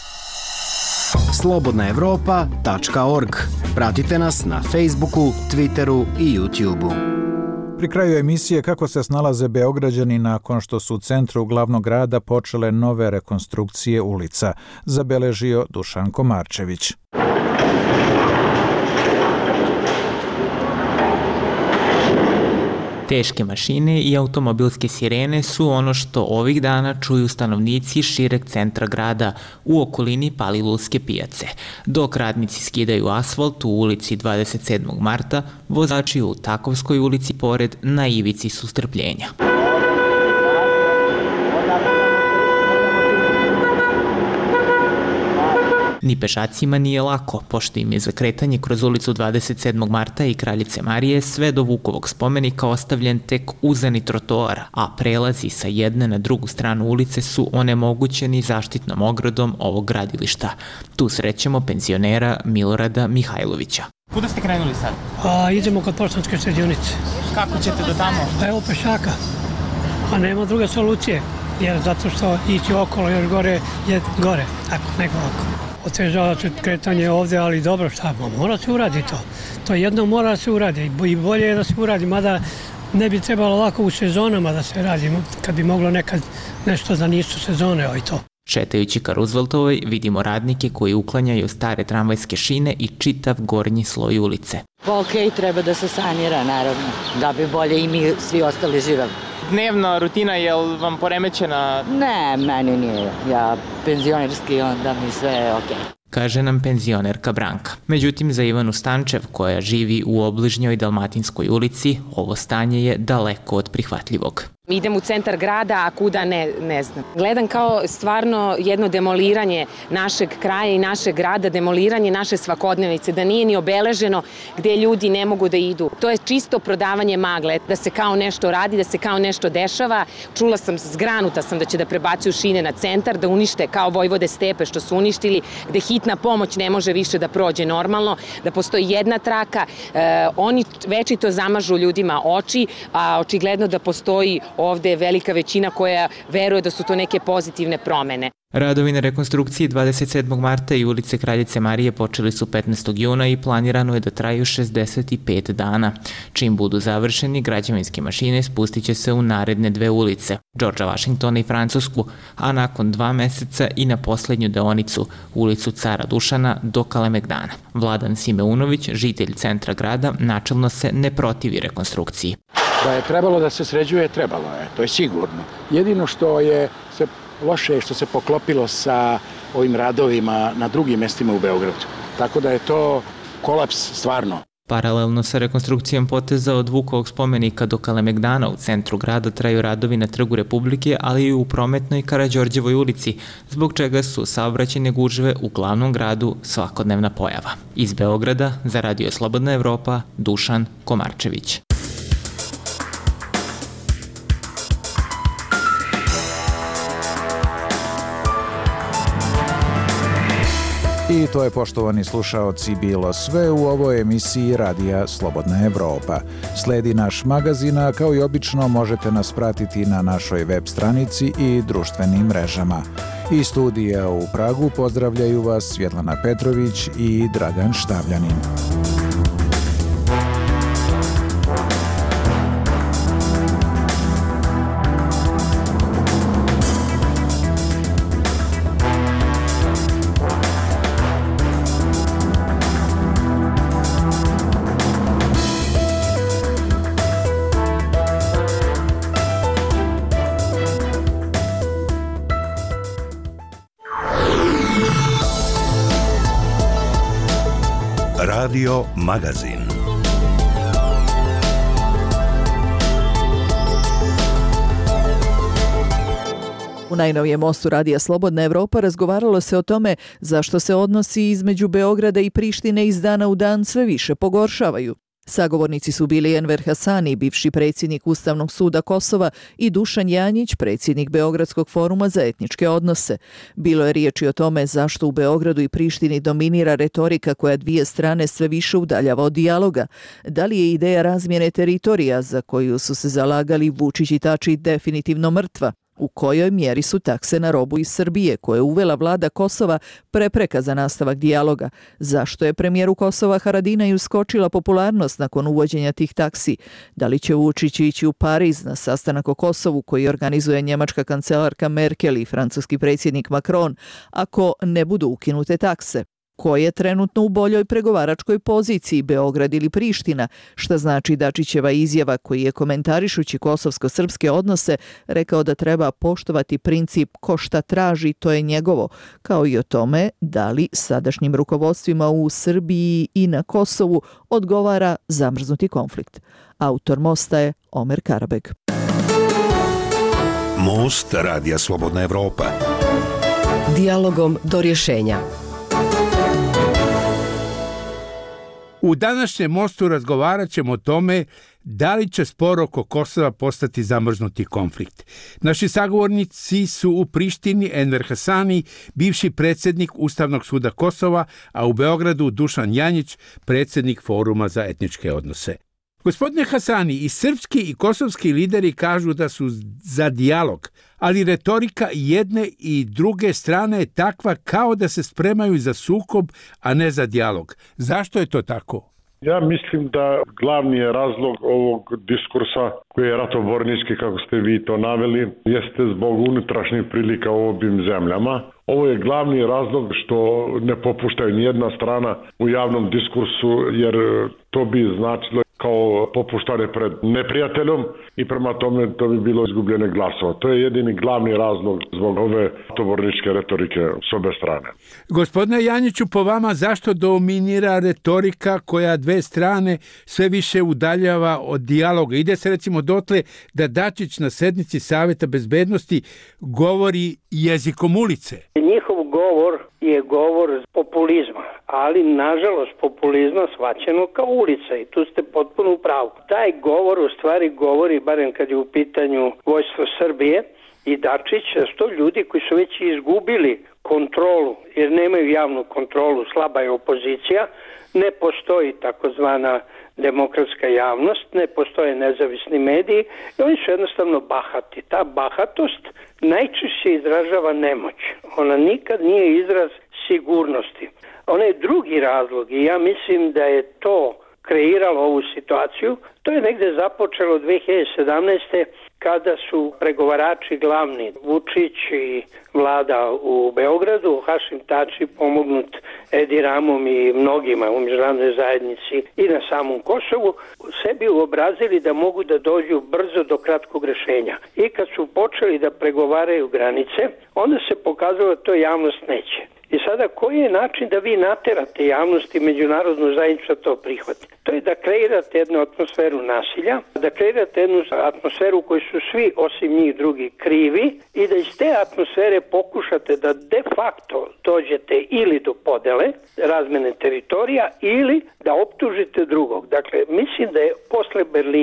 S14: slobodnaevropa.org. Pratite nas na Facebooku, Twitteru i YouTubeu.
S1: Pri kraju emisije kako se snalaze Beograđani nakon što su u centru glavnog grada počele nove rekonstrukcije ulica, zabeležio Dušan Komarčević.
S15: Teške mašine i automobilske sirene su ono što ovih dana čuju stanovnici šireg centra grada u okolini Palilulske pijace. Dok radnici skidaju asfalt u ulici 27. marta, vozači u Takovskoj ulici pored na ivici su strpljenja. Ni pešacima nije lako, pošto im je za kretanje kroz ulicu 27. marta i Kraljice Marije sve do Vukovog spomenika ostavljen tek uzani trotoar, a prelazi sa jedne na drugu stranu ulice su onemogućeni zaštitnom ogradom ovog gradilišta. Tu srećemo penzionera Milorada Mihajlovića.
S16: Kuda ste krenuli sad?
S17: Idemo kod Poštanske štedionice.
S16: Kako ćete do tamo?
S17: Evo pešaka, a nema druge solucije, jer zato što ići okolo još gore je gore, tako, nego ovako. Otežava se kretanje ovde, ali dobro, šta, mora se uradi to. To jedno mora se uradi i bolje je da se uradi, mada ne bi trebalo ovako u sezonama da se radi, kad bi moglo nekad nešto da nisu sezone i to.
S15: Šetajući ka Rooseveltovoj vidimo radnike koji uklanjaju stare tramvajske šine i čitav gornji sloj ulice.
S18: Ok, treba da se sanira, naravno, da bi bolje i mi svi ostali živeli.
S16: Dnevna rutina je li vam poremećena?
S18: Ne, meni nije. Ja penzionerski, onda mi sve je ok.
S15: Kaže nam penzionerka Branka. Međutim, za Ivanu Stančev, koja živi u obližnjoj Dalmatinskoj ulici, ovo stanje je daleko od prihvatljivog.
S27: Idem u centar grada, a kuda ne znam. Gledam kao stvarno jedno demoliranje našeg kraja i našeg grada, demoliranje naše svakodnevice, da nije ni obeleženo gde ljudi ne mogu da idu. To je čisto prodavanje magle, da se kao nešto radi, da se kao nešto dešava. Čula sam, zgranuta sam da će da prebacuju šine na centar, da unište kao Vojvode Stepe što su uništili, gde hitna pomoć ne može više da prođe normalno, da postoji jedna traka. Oni večito zamažu ljudima oči, a očigledno da postoji ovde je velika većina koja veruje da su to neke pozitivne promene.
S15: Radovi na rekonstrukciji 27. marta i ulice Kraljice Marije počeli su 15. juna i planirano je da traju 65 dana. Čim budu završeni, građevinske mašine spustit će se u naredne dve ulice, Đorđa Vašingtona i Francusku, a nakon 2 meseca i na poslednju deonicu, ulicu Cara Dušana do Kalemegdana. Vladan Simeunović, žitelj centra grada, načelno se ne protivi rekonstrukciji.
S28: Da je trebalo da se sređuje, trebalo je, to je sigurno. Jedino što je loše je što se poklopilo sa ovim radovima na drugim mestima u Beogradu. Tako da je to kolaps stvarno.
S15: Paralelno sa rekonstrukcijom poteza od Vukovog spomenika do Kalemegdana u centru grada traju radovi na Trgu Republike, ali i u Prometnoj Karađorđevoj ulici, zbog čega su saobraćajne gužve u glavnom gradu svakodnevna pojava. Iz Beograda za Radio Slobodna Evropa, Dušan Komarčević.
S1: I to je, poštovani slušaoci, bilo sve u ovoj emisiji Radija Slobodna Evropa. Sledi naš magazin, a kao i obično možete nas pratiti na našoj web stranici i društvenim mrežama. Iz studija u Pragu pozdravljaju vas Svjetlana Petrović i Dragan Štavljanin.
S12: Radio Magazin.
S2: U najnovijem mostu Radija Slobodna Evropa razgovaralo se o tome zašto se odnosi između Beograda i Prištine iz dana u dan sve više pogoršavaju. Sagovornici su bili Enver Hasani, bivši predsjednik Ustavnog suda Kosova, i Dušan Janjić, predsjednik Beogradskog foruma za etničke odnose. Bilo je riječi o tome zašto u Beogradu i Prištini dominira retorika koja dvije strane sve više udaljava od dijaloga. Da li je ideja razmjene teritorija za koju su se zalagali Vučić i Tači definitivno mrtva? U kojoj mjeri su takse na robu iz Srbije, koje je uvela vlada Kosova, prepreka za nastavak dijaloga? Zašto je premijeru Kosova Haradinaju skočila popularnost nakon uvođenja tih taksi? Da li će Vučić ići u Pariz na sastanak o Kosovu koji organizuje njemačka kancelarka Merkel i francuski predsjednik Macron ako ne budu ukinute takse? Ko je trenutno u boljoj pregovaračkoj poziciji, Beograd ili Priština, šta znači Dačićeva izjava koji je komentarišući kosovsko-srpske odnose rekao da treba poštovati princip ko šta traži, to je njegovo, kao i o tome da li sadašnjim rukovodstvima u Srbiji i na Kosovu odgovara zamrznuti konflikt. Autor mosta je Omer Karabeg.
S12: Most Radija Slobodna Evropa.
S4: Dijalogom do rješenja.
S5: U današnjem mostu razgovarat ćemo o tome da li će spor oko Kosova postati zamrznuti konflikt. Naši sagovornici su u Prištini Enver Hasani, bivši predsjednik Ustavnog suda Kosova, a u Beogradu Dušan Janjić, predsjednik Foruma za etničke odnose. Gospodine Hasani, i srpski i kosovski lideri kažu da su za dijalog, ali retorika jedne i druge strane je takva kao da se spremaju za sukob, a ne za dijalog. Zašto je to tako?
S6: Ja mislim da glavni je razlog ovog diskursa koji je ratobornički, kako ste vi to naveli, jeste zbog unutrašnjih prilika u obim zemljama. Ovo je glavni razlog što ne popuštaju nijedna strana u javnom diskursu, jer to bi značilo kao popuštanje pred neprijateljom i prema tome to bi bilo izgubljene glasova. To je jedini glavni razlog zbog ove ratoborničke retorike s obe strane.
S5: Gospodine Janjiću, po vama zašto dominira retorika koja dve strane sve više udaljava od dijaloga? Ide se recimo dotle da Dačić na sednici Saveta bezbednosti govori jezikom ulice.
S19: Njihov govor je govor populizma, ali nažalost populizma shvaćeno kao ulica i tu ste potpuno u pravu. Taj govor u stvari govori, barem kad je u pitanju vojstvo Srbije i Dačić, sto ljudi koji su već izgubili kontrolu, jer nemaju javnu kontrolu, slaba je opozicija, ne postoji takozvana demokratska javnost, ne postoje nezavisni mediji i oni su jednostavno bahati. Ta bahatost najčešće izražava nemoć. Ona nikad nije izraz sigurnosti. Ona je drugi razlog i ja mislim da je to kreiralo ovu situaciju. To je negde započelo 2017. kada su pregovarači glavni Vučić i vlada u Beogradu, Hašim Tači pomognut Edi Ramom i mnogima u međunarodnoj zajednici i na samom Kosovu, sebi uobrazili da mogu da dođu brzo do kratkog rješenja. I kad su počeli da pregovaraju granice, onda se pokazalo da to javnost neće. I sada koji je način da vi naterate javnost i međunarodnu zajednicu da to prihvati? To je da kreirate jednu atmosferu nasilja, da kreirate jednu atmosferu u kojoj su svi osim njih drugi krivi i da iz te atmosfere pokušate da de facto dođete ili do podele, razmene teritorija ili da optužite drugog. Dakle, mislim da je posle Berlina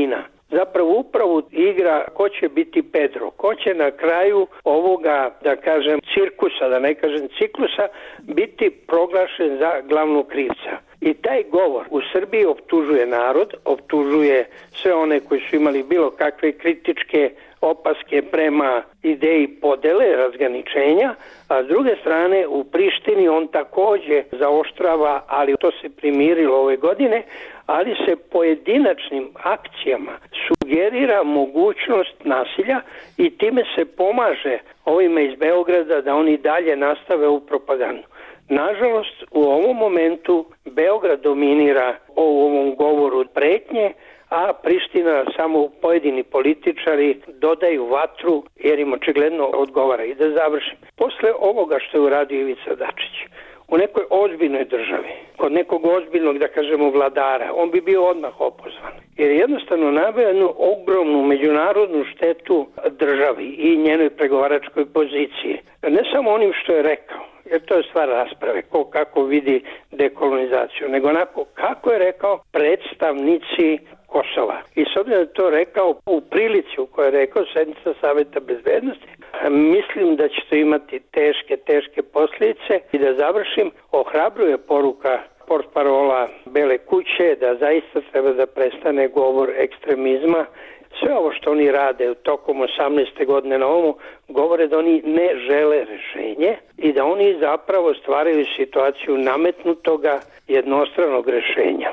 S19: zapravo upravo igra ko će biti Pedro, ko će na kraju ovoga, da kažem, cirkusa, da ne kažem ciklusa, biti proglašen za glavnog krivca. I taj govor u Srbiji optužuje narod, optužuje sve one koji su imali bilo kakve kritičke opaske prema ideji podele, razgraničenja, a s druge strane u Prištini on takođe zaoštrava, ali to se primirilo ove godine, ali se pojedinačnim akcijama sugerira mogućnost nasilja i time se pomaže ovima iz Beograda da oni dalje nastave ovu propagandu. Nažalost, u ovom momentu Beograd dominira u ovom govoru pretnje, a Priština samo pojedini političari dodaju vatru jer im očigledno odgovara. I da završim. Posle ovoga što je uradio Ivica Dačić, u nekoj ozbiljnoj državi, kod nekog ozbiljnog, da kažemo, vladara, on bi bio odmah opozvan. Jer je jednostavno naveo jednu ogromnu međunarodnu štetu državi i njenoj pregovaračkoj poziciji. Ne samo onim što je rekao, jer to je stvar rasprave, ko kako vidi dekolonizaciju, nego onako kako je rekao predstavnici Kosova. I s obzirom da je to rekao u prilici u kojoj je rekao sednica Saveta bezbednosti, mislim da će to imati teške posljedice. I da završim, ohrabruje poruka portparola Bele kuće da zaista treba da prestane govor ekstremizma. Sve ovo što oni rade tokom 18. godine na ovomu govore da oni ne žele rešenje i da oni zapravo stvaraju situaciju nametnutoga jednostranog rešenja.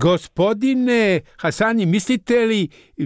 S5: Gospodine Hasani, mislite li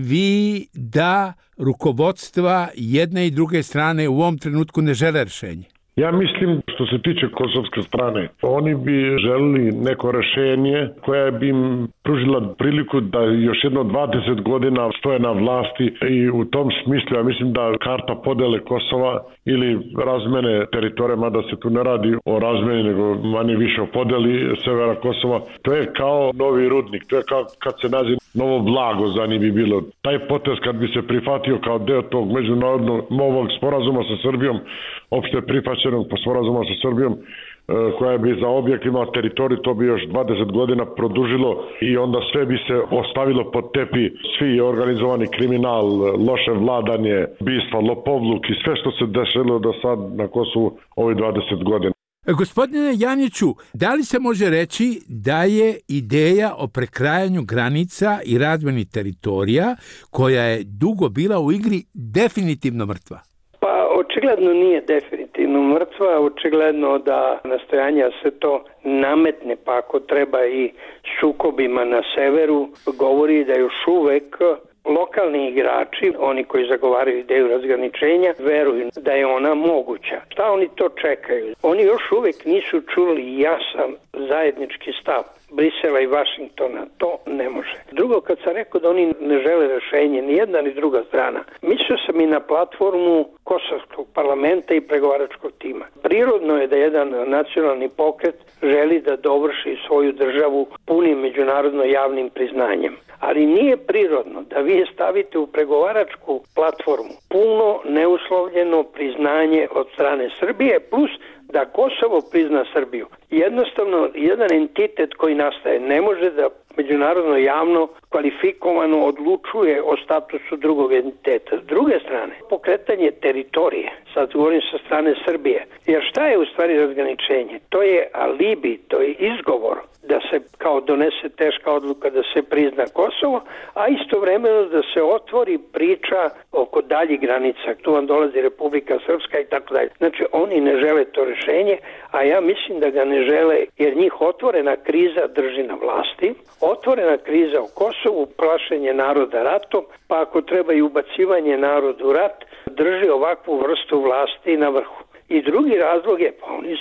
S5: vi da rukovodstva jedne i druge strane u ovom trenutku ne žele rešenje?
S6: Ja mislim, što se tiče kosovske strane, oni bi želili neko rešenje koje bi im pružila priliku da još jedno 20 godina stoje na vlasti i u tom smislu ja mislim da karta podele Kosova ili razmene teritorija, mada se tu ne radi o razmeni nego manje više o podeli severa Kosova, to je kao novi rudnik, to je kao kad se nađe novo blago za njih bi bilo. Taj potez kad bi se prihvatio kao deo tog međunarodnog novog sporazuma sa Srbijom, opšte prihvaćenog po sporazuma sa Srbijom, koja bi za objekt imala teritoriju, to bi još 20 godina produžilo i onda sve bi se ostavilo pod tepi, svi organizovani kriminal, loše vladanje, bistva, lopovluk i sve što se dešelo do sad na Kosovu ovih 20 godina.
S5: Gospodine Janjiću, da li se može reći da je ideja o prekrajanju granica i razmeni teritorija, koja je dugo bila u igri, definitivno mrtva?
S19: Pa očigledno nije definitivno mrtva, očigledno da nastojanja se to nametne, pa ako treba i sukobima na severu, govori da još uvek lokalni igrači, oni koji zagovaraju ideju razgraničenja, veruju da je ona moguća. Šta oni to čekaju? Oni još uvek nisu čuli jasan zajednički stav Brisela i Vašingtona, to ne može. Drugo, kad sam rekao da oni ne žele rešenje, ni jedna ni druga strana, mislio sam i na platformu Kosovskog parlamenta i pregovaračkog tima. Prirodno je da jedan nacionalni pokret želi da dovrši svoju državu punim međunarodno javnim priznanjem. Ali nije prirodno da vi stavite u pregovaračku platformu puno neuslovljeno priznanje od strane Srbije plus da Kosovo prizna Srbiju. Jednostavno, jedan entitet koji nastaje ne može da međunarodno javno kvalifikovano odlučuje o statusu drugog entiteta. S druge strane, pokretanje teritorije, sad govorim sa strane Srbije, jer šta je u stvari razgraničenje? To je alibi, to je izgovor da se kao donese teška odluka da se prizna Kosovo, a istovremeno da se otvori priča oko daljih granica. Tu vam dolazi Republika Srpska i tako dalje. Znači, oni ne žele to rešenje, a ja mislim da ga ne žele jer njih otvorena kriza drži na vlasti, otvorena kriza u Kosovu, plašenje naroda ratom, pa ako treba i ubacivanje naroda u rat, drži ovakvu vrstu vlasti na vrhu. I drugi razlog je, pa oni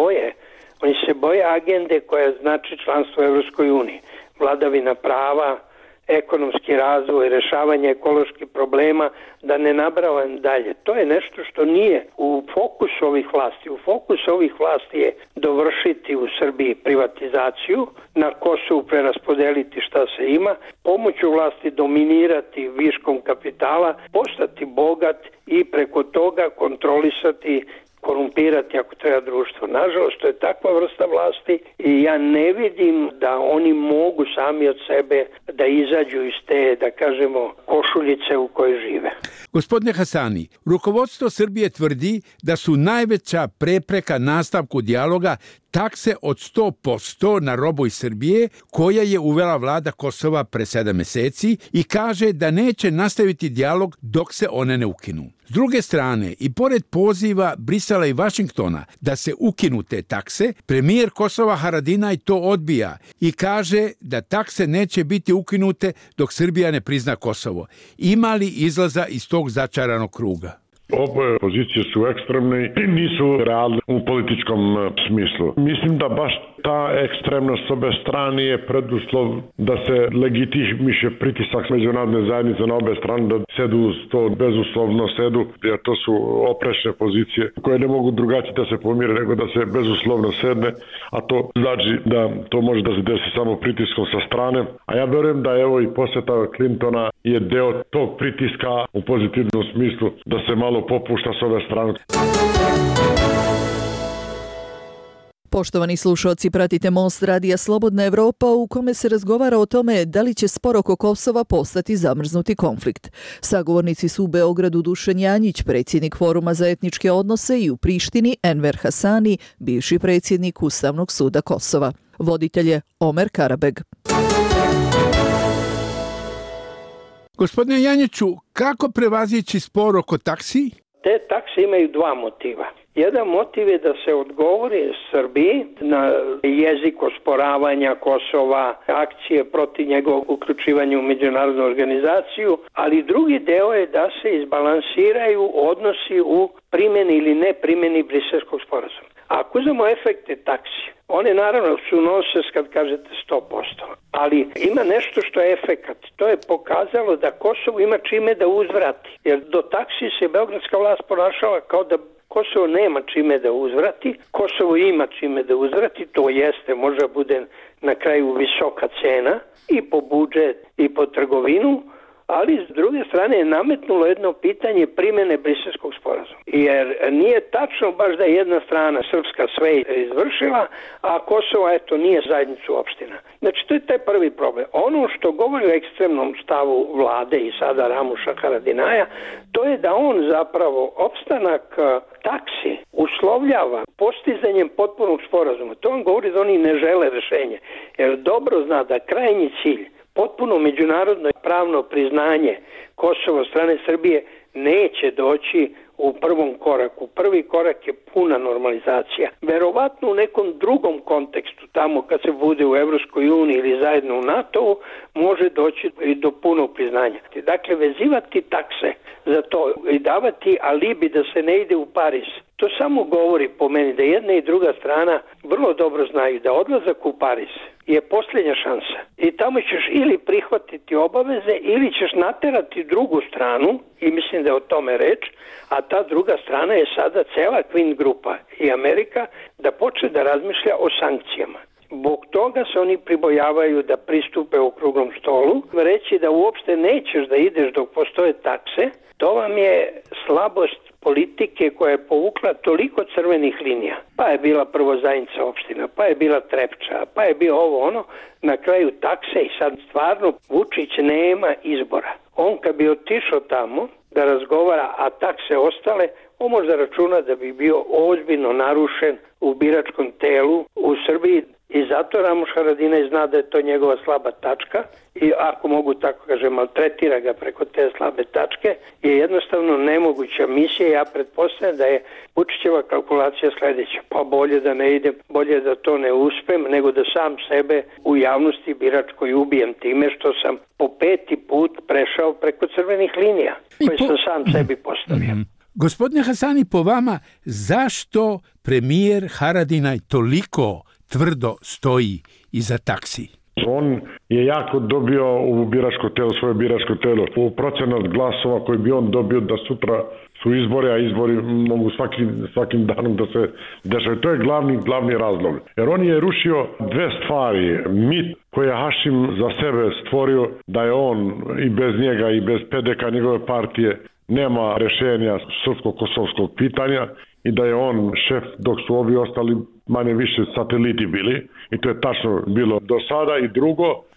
S19: se boje agende koja znači članstvo u Evropskoj uniji, vladavina prava, ekonomski razvoj, rešavanje ekoloških problema, da ne nabravam dalje. To je nešto što nije u fokusu ovih vlasti. U fokusu ovih vlasti je dovršiti u Srbiji privatizaciju, na Kosovu preraspodeliti šta se ima, pomoću vlasti dominirati viškom kapitala, postati bogat i preko toga kontrolisati, korumpirati ako treba društvo. Nažalost, to je takva vrsta vlasti i ja ne vidim da oni mogu sami od sebe da izađu iz te, da kažemo, košuljice u kojoj žive.
S5: Gospodine Hasani, rukovodstvo Srbije tvrdi da su najveća prepreka nastavku dijaloga takse od 100% na robu iz Srbije koja je uvela vlada Kosova pre 7 meseci i kaže da neće nastaviti dijalog dok se one ne ukinu. S druge strane, i pored poziva Brisela i Vašingtona da se ukinu te takse, premijer Kosova Haradinaj to odbija i kaže da takse neće biti ukinute dok Srbija ne prizna Kosovo. Ima li izlaza iz tog začaranog kruga?
S6: Oboje pozicije su ekstremne i nisu realne u političkom smislu. Mislim da baš ta ekstremnost s obe strane je preduslov da se legitimiše pritisak međunarodne zajednice na obe strane, da sedu uz to, bezuslovno sedu, jer to su oprečne pozicije koje ne mogu drugačije da se pomire nego da se bezuslovno sedne, a to znači da to može da se desi samo pritiskom sa strane. A ja verujem da evo i poseta Clintona je deo tog pritiska u pozitivnom smislu da se malo popušta s ove strane.
S2: Poštovani slušalci, pratite Most radija Slobodna Evropa u kome se razgovara o tome da li će spor oko Kosova postati zamrznuti konflikt. Sagovornici su u Beogradu Dušan Janjić, predsjednik Foruma za etničke odnose, i u Prištini Enver Hasani, bivši predsjednik Ustavnog suda Kosova. Voditelj je Omer Karabeg.
S5: Gospodine Janjiću, kako prevazići spor oko taksi?
S19: Te takse imaju dva motiva. Jedan motiv je da se odgovori Srbiji na jezik osporavanja Kosova, akcije protiv njegovog uključivanja u međunarodnu organizaciju, ali drugi deo je da se izbalansiraju odnosi u primjeni ili ne primjeni Briselskog sporazuma. Ako uzmemo efekte taksi, one naravno su nonsens kad kažete 100%, ali ima nešto što je efekat. To je pokazalo da Kosovo ima čime da uzvrati, jer do taksi se beogradska vlast ponašala kao da Kosovo nema čime da uzvrati, Kosovo ima čime da uzvrati, to jeste, može bude na kraju visoka cena i po budžet i po trgovinu, ali s druge strane je nametnulo jedno pitanje primjene Briselskog sporazuma. Jer nije tačno baš da je jedna strana srpska sve izvršila, a Kosovo nije zajednicu opština. Znači to je taj prvi problem. Ono što govori o ekstremnom stavu vlade i sada Ramuša Haradinaja, to je da on zapravo opstanak taksi uslovljava postizanjem potpunog sporazuma. To on govori da oni ne žele rešenje. Jer dobro zna da krajnji cilj, potpuno međunarodno pravno priznanje Kosova od strane Srbije neće doći u prvom koraku. Prvi korak je puna normalizacija. Verovatno u nekom drugom kontekstu, tamo kad se bude u Evropskoj uniji ili zajedno u NATO-u, može doći i do punog priznanja. Dakle, vezivati takse za to i davati alibi da se ne ide u Pariz, to samo govori po meni da jedna i druga strana vrlo dobro znaju da odlazak u Pariz je posljednja šansa. I tamo ćeš ili prihvatiti obaveze ili ćeš naterati drugu stranu, i mislim da je o tome reč, a ta druga strana je sada cela Queen grupa i Amerika, da počne da razmišlja o sankcijama. Zbog toga se oni pribojavaju da pristupe okruglom stolu. Reći da uopšte nećeš da ideš dok postoje takse, to vam je slabost politike koja je povukla toliko crvenih linija. Pa je bila prvo Zajednica opština, pa je bila Trepča, pa je bio ovo ono, na kraju takse i sad stvarno Vučić nema izbora. On kad bi otišao tamo da razgovara, a takse ostale, on može računa da bi bio ozbiljno narušen u biračkom telu u Srbiji. I zato Ramuš Haradinaj zna da je to njegova slaba tačka i ako mogu tako kažem, maltretira ga preko te slabe tačke, je jednostavno nemoguća misija. Ja pretpostavljam da je Vučićeva kalkulacija sledeća: pa bolje da ne idem, bolje da to ne uspem, nego da sam sebe u javnosti biračkoj ubijem time što sam po 5. put prešao preko crvenih linija koje sam sam sebi postavio.
S5: Gospodine Hasani, po vama, zašto premijer Haradinaj toliko tvrdo stoji iza taksi?
S6: On je jako dobio u biračko telo, svoje biračko telo, u procenat glasova koji bi on dobio da sutra su izbori, a izbori mogu svakim danom da se dešaju. To je glavni razlog. Jer on je rušio dve stvari. Mit koji je Hašim za sebe stvorio, da je on i bez njega i bez PDK njegove partije nema rešenja srpsko-kosovskog pitanja i da je on šef dok su ovi ostali manje više sateliti bili, i to je tačno bilo do sada. I drugo,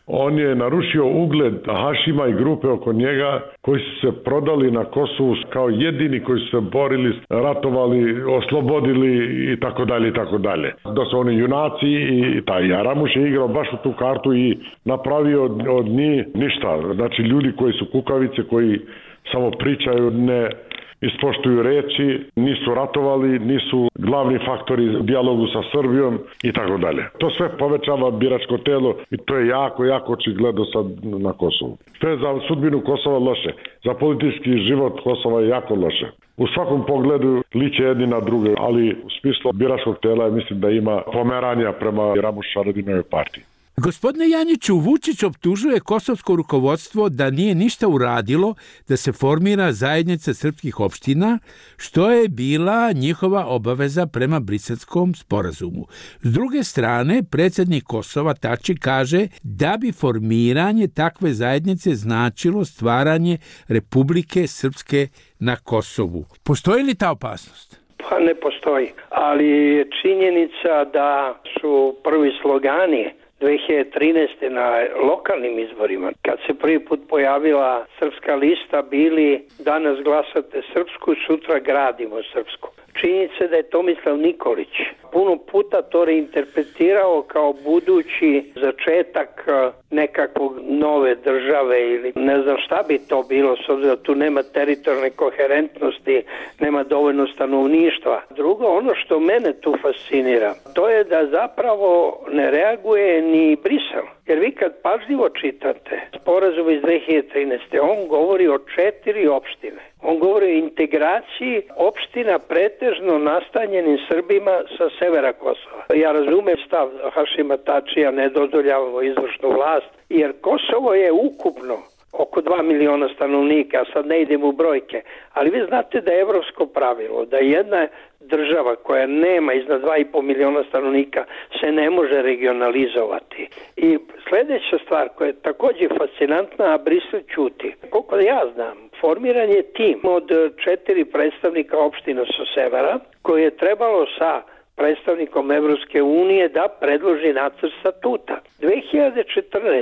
S6: On je narušio ugled Hašima i grupe oko njega koji su se prodali na Kosovu kao jedini koji su se borili, ratovali, oslobodili i tako dalje i tako dalje. Da su oni junaci i taj Ramuš je igrao baš u tu kartu i napravio od njih ništa. Znači ljudi koji su kukavice, koji samo pričaju, ne ispoštuju reči, nisu ratovali, nisu glavni faktori u dijalogu sa Srbijom i tako dalje. To sve povećava biračko telo i to je jako očigledno sad na Kosovu. To je za sudbinu Kosova loše. Za politički život Kosova je jako loše. U svakom pogledu liče jedni na druge, ali u smislu biračkog tela mislim da ima pomeranja prema Ramuš Haradinajevoj partiji.
S5: Gospodine Janjiću, Vučić optužuje kosovsko rukovodstvo da nije ništa uradilo da se formira zajednica srpskih opština, što je bila njihova obaveza prema Briselskom sporazumu. S druge strane, predsjednik Kosova Tači kaže da bi formiranje takve zajednice značilo stvaranje Republike Srpske na Kosovu. Postoji li ta opasnost?
S19: Pa ne postoji, ali je činjenica da su prvi slogani 2013. na lokalnim izborima, kad se prvi put pojavila srpska lista, bili danas glasate srpsku, sutra gradimo srpsku. Činjenica da je Tomislav Nikolić puno puta to reinterpretirao kao budući začetak nekakvog nove države ili ne znam šta bi to bilo, s obzirom da tu nema teritorijalne koherentnosti, nema dovoljno stanovništva. Drugo, ono što mene tu fascinira, to je da zapravo ne reaguje ni Brisel. Jer vi kad pažljivo čitate sporazum iz 2013. on govori o 4 opštine. On govori o integraciji opština pretežno nastanjenim Srbima sa severa Kosova. Ja razumem stav Hašima Tačija, ne dozvoljavamo izvršnu vlast, jer Kosovo je ukupno oko 2 miliona stanovnika, sad ne idem u brojke, ali vi znate da je evropsko pravilo, da jedna država koja nema iznad 2,5 miliona stanovnika se ne može regionalizovati. I sljedeća stvar koja je također fascinantna, a Brisel ćuti. Koliko ja znam, formiran je tim od 4 predstavnika opština sa severa, koje je trebalo sa predstavnikom Evropske unije da predloži nacrt statuta. 2014.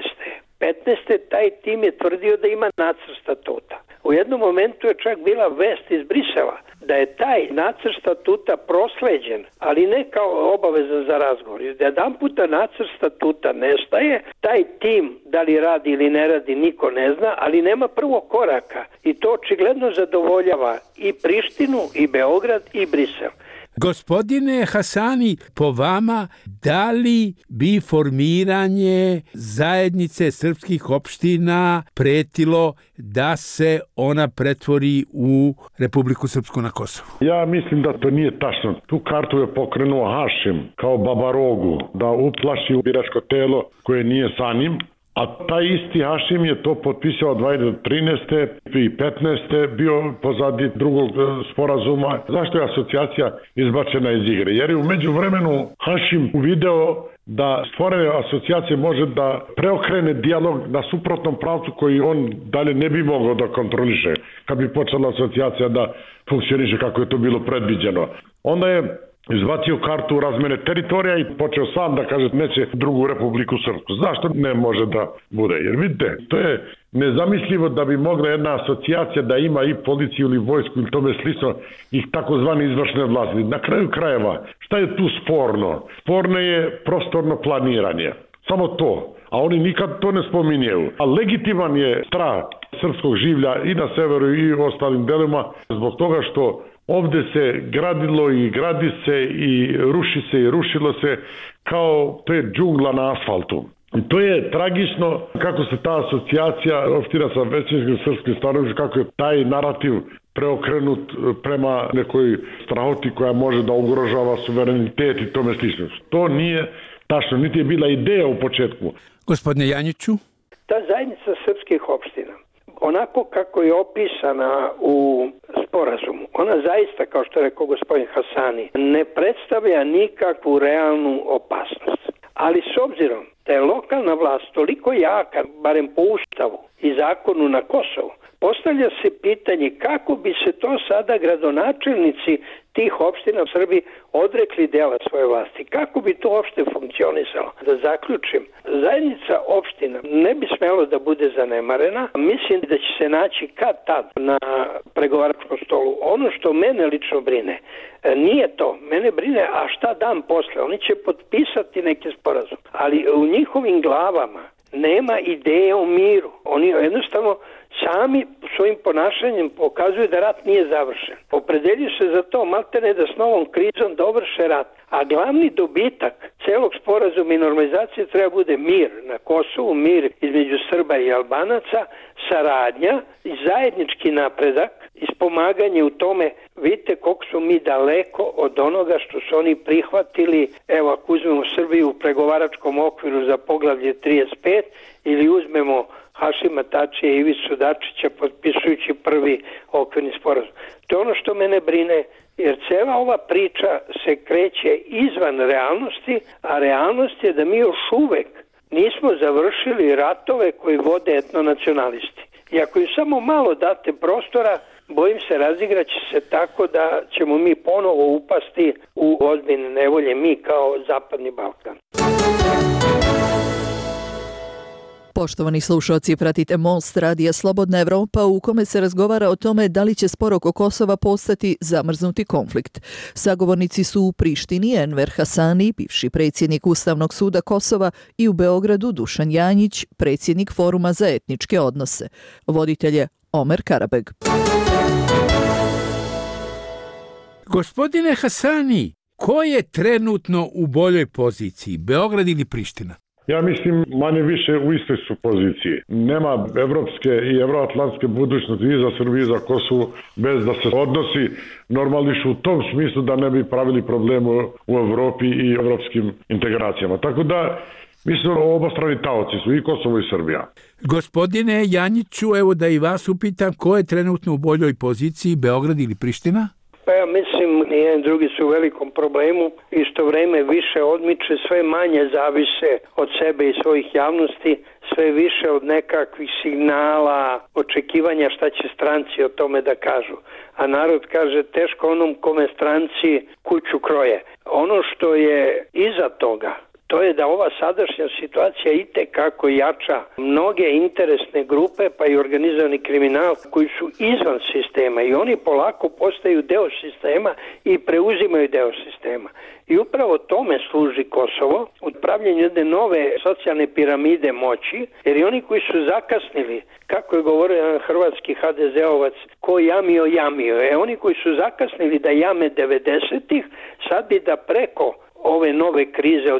S19: 15. taj tim je tvrdio da ima nacrt statuta. U jednom momentu je čak bila vest iz Brisela da je taj nacrt statuta prosleđen, ali ne kao obaveza za razgovor. Jedan puta nacrt statuta nestaje, taj tim da li radi ili ne radi niko ne zna, ali nema prvog koraka i to očigledno zadovoljava i Prištinu, i Beograd, i Brisel.
S5: Gospodine Hasani, po vama, da li bi formiranje zajednice srpskih opština pretilo da se ona pretvori u Republiku Srpsku na Kosovu?
S6: Ja mislim da to nije tačno. Tu kartu je pokrenuo Hašim kao babarogu da uplaši biračko telo koje nije sa njim. A taj isti Hašim je to potpisao 2013. i 2015. bio pozadi drugog sporazuma. Zašto je asocijacija izbačena iz igre? Jer je u međuvremenu Hašim uvideo da stvorene asocijacije može da preokrene dijalog na suprotnom pravcu koji on dalje ne bi mogao da kontroliše kad bi počela asocijacija da funkcioniše kako je to bilo predviđeno. Onda je izbacio kartu razmene teritorija i počeo sam da kaže neće drugu Republiku Srpsku. Zašto ne može da bude? Jer vidite, to je nezamislivo da bi mogla jedna asocijacija da ima i policiju ili vojsku ili tome slično i takozvane izvršne vlasti. Na kraju krajeva, šta je tu sporno? Sporno je prostorno planiranje. Samo to. A oni nikad to ne spominjaju. A legitiman je strah srpskog življa i na severu i u ostalim delima zbog toga što ovde se gradilo i gradi se i ruši se i rušilo se kao to je džungla na asfaltu. I to je tragično kako se ta asocijacija opština sa većinskim srpskim stanovništvom, kako je taj narativ preokrenut prema nekoj strahoti koja može da ugrožava suverenitet i tome slično. To nije tačno, niti je bila ideja u početku.
S5: Gospodine Janjiću?
S19: Ta zajednica srpskih opština, onako kako je opisana u sporazumu, ona zaista, kao što je rekao gospodin Hasani, ne predstavlja nikakvu realnu opasnost. Ali s obzirom da je lokalna vlast toliko jaka, barem po ustavu i zakonu na Kosovu, postavlja se pitanje kako bi se to sada gradonačelnici tih opština u Srbiji odrekli dela svoje vlasti. Kako bi to uopšte funkcionisalo? Da zaključim, zajednica opština ne bi smelo da bude zanemarena. Mislim da će se naći kad tad na pregovaračkom stolu. Ono što mene lično brine, nije to. Mene brine, a šta dan posle? Oni će potpisati neki sporazum. Ali u njihovim glavama nema ideje o miru. Oni jednostavno sami svojim ponašanjem pokazuju da rat nije završen. Opredeljuju se za to, maltene da s novom krizom dovrše rat. A glavni dobitak celog sporazuma i normalizacije treba bude mir na Kosovu, mir između Srba i Albanaca, saradnja i zajednički napredak i spomaganje u tome. Vidite koliko su mi daleko od onoga što su oni prihvatili. Evo, ako uzmemo Srbiju u pregovaračkom okviru za poglavlje 35 ili uzmemo Hašima Tačija i Ivicu Dačića potpisujući prvi okvirni sporazum. To je ono što mene brine, jer cela ova priča se kreće izvan realnosti, a realnost je da mi još uvek nismo završili ratove koji vode etnonacionalisti. I ako im samo malo date prostora, bojim se razigraće se tako da ćemo mi ponovo upasti u ozbiljne nevolje, mi kao Zapadni Balkan.
S2: Poštovani slušalci, pratite Most radija Slobodna Evropa u kome se razgovara o tome da li će spor oko Kosova postati zamrznuti konflikt. Sagovornici su u Prištini Enver Hasani, bivši predsjednik Ustavnog suda Kosova, i u Beogradu Dušan Janjić, predsjednik Foruma za etničke odnose. Voditelj je Omer Karabeg.
S5: Gospodine Hasani, ko je trenutno u boljoj poziciji, Beograd ili Priština?
S6: Ja mislim manje više u istoj su poziciji. Nema evropske i evroatlantske budućnosti i za Srbiju i za Kosovo bez da se odnosi normališu u tom smislu da ne bi pravili probleme u Evropi i evropskim integracijama. Tako da mislim obostrani taoci su i Kosovo i Srbija.
S5: Gospodine Janjiću, evo da i vas upitam, ko je trenutno u boljoj poziciji, Beograd ili Priština?
S19: Pa ja mislim, jedan drugi su u velikom problemu, isto vreme više odmiče, sve manje zavise od sebe i svojih javnosti, sve više od nekakvih signala, očekivanja šta će stranci o tome da kažu. A narod kaže teško onom kome stranci kuću kroje. Ono što je iza toga, to je da ova sadašnja situacija itekako jača mnoge interesne grupe, pa i organizovani kriminal koji su izvan sistema i oni polako postaju deo sistema i preuzimaju deo sistema. I upravo tome služi Kosovo, u pravljenju jedne nove socijalne piramide moći, jer i oni koji su zakasnili, kako je govorio jedan hrvatski HDZ-ovac, ko jamio, jamio. Oni koji su zakasnili da jame 90-ih, sad bi da preko ove nove krize od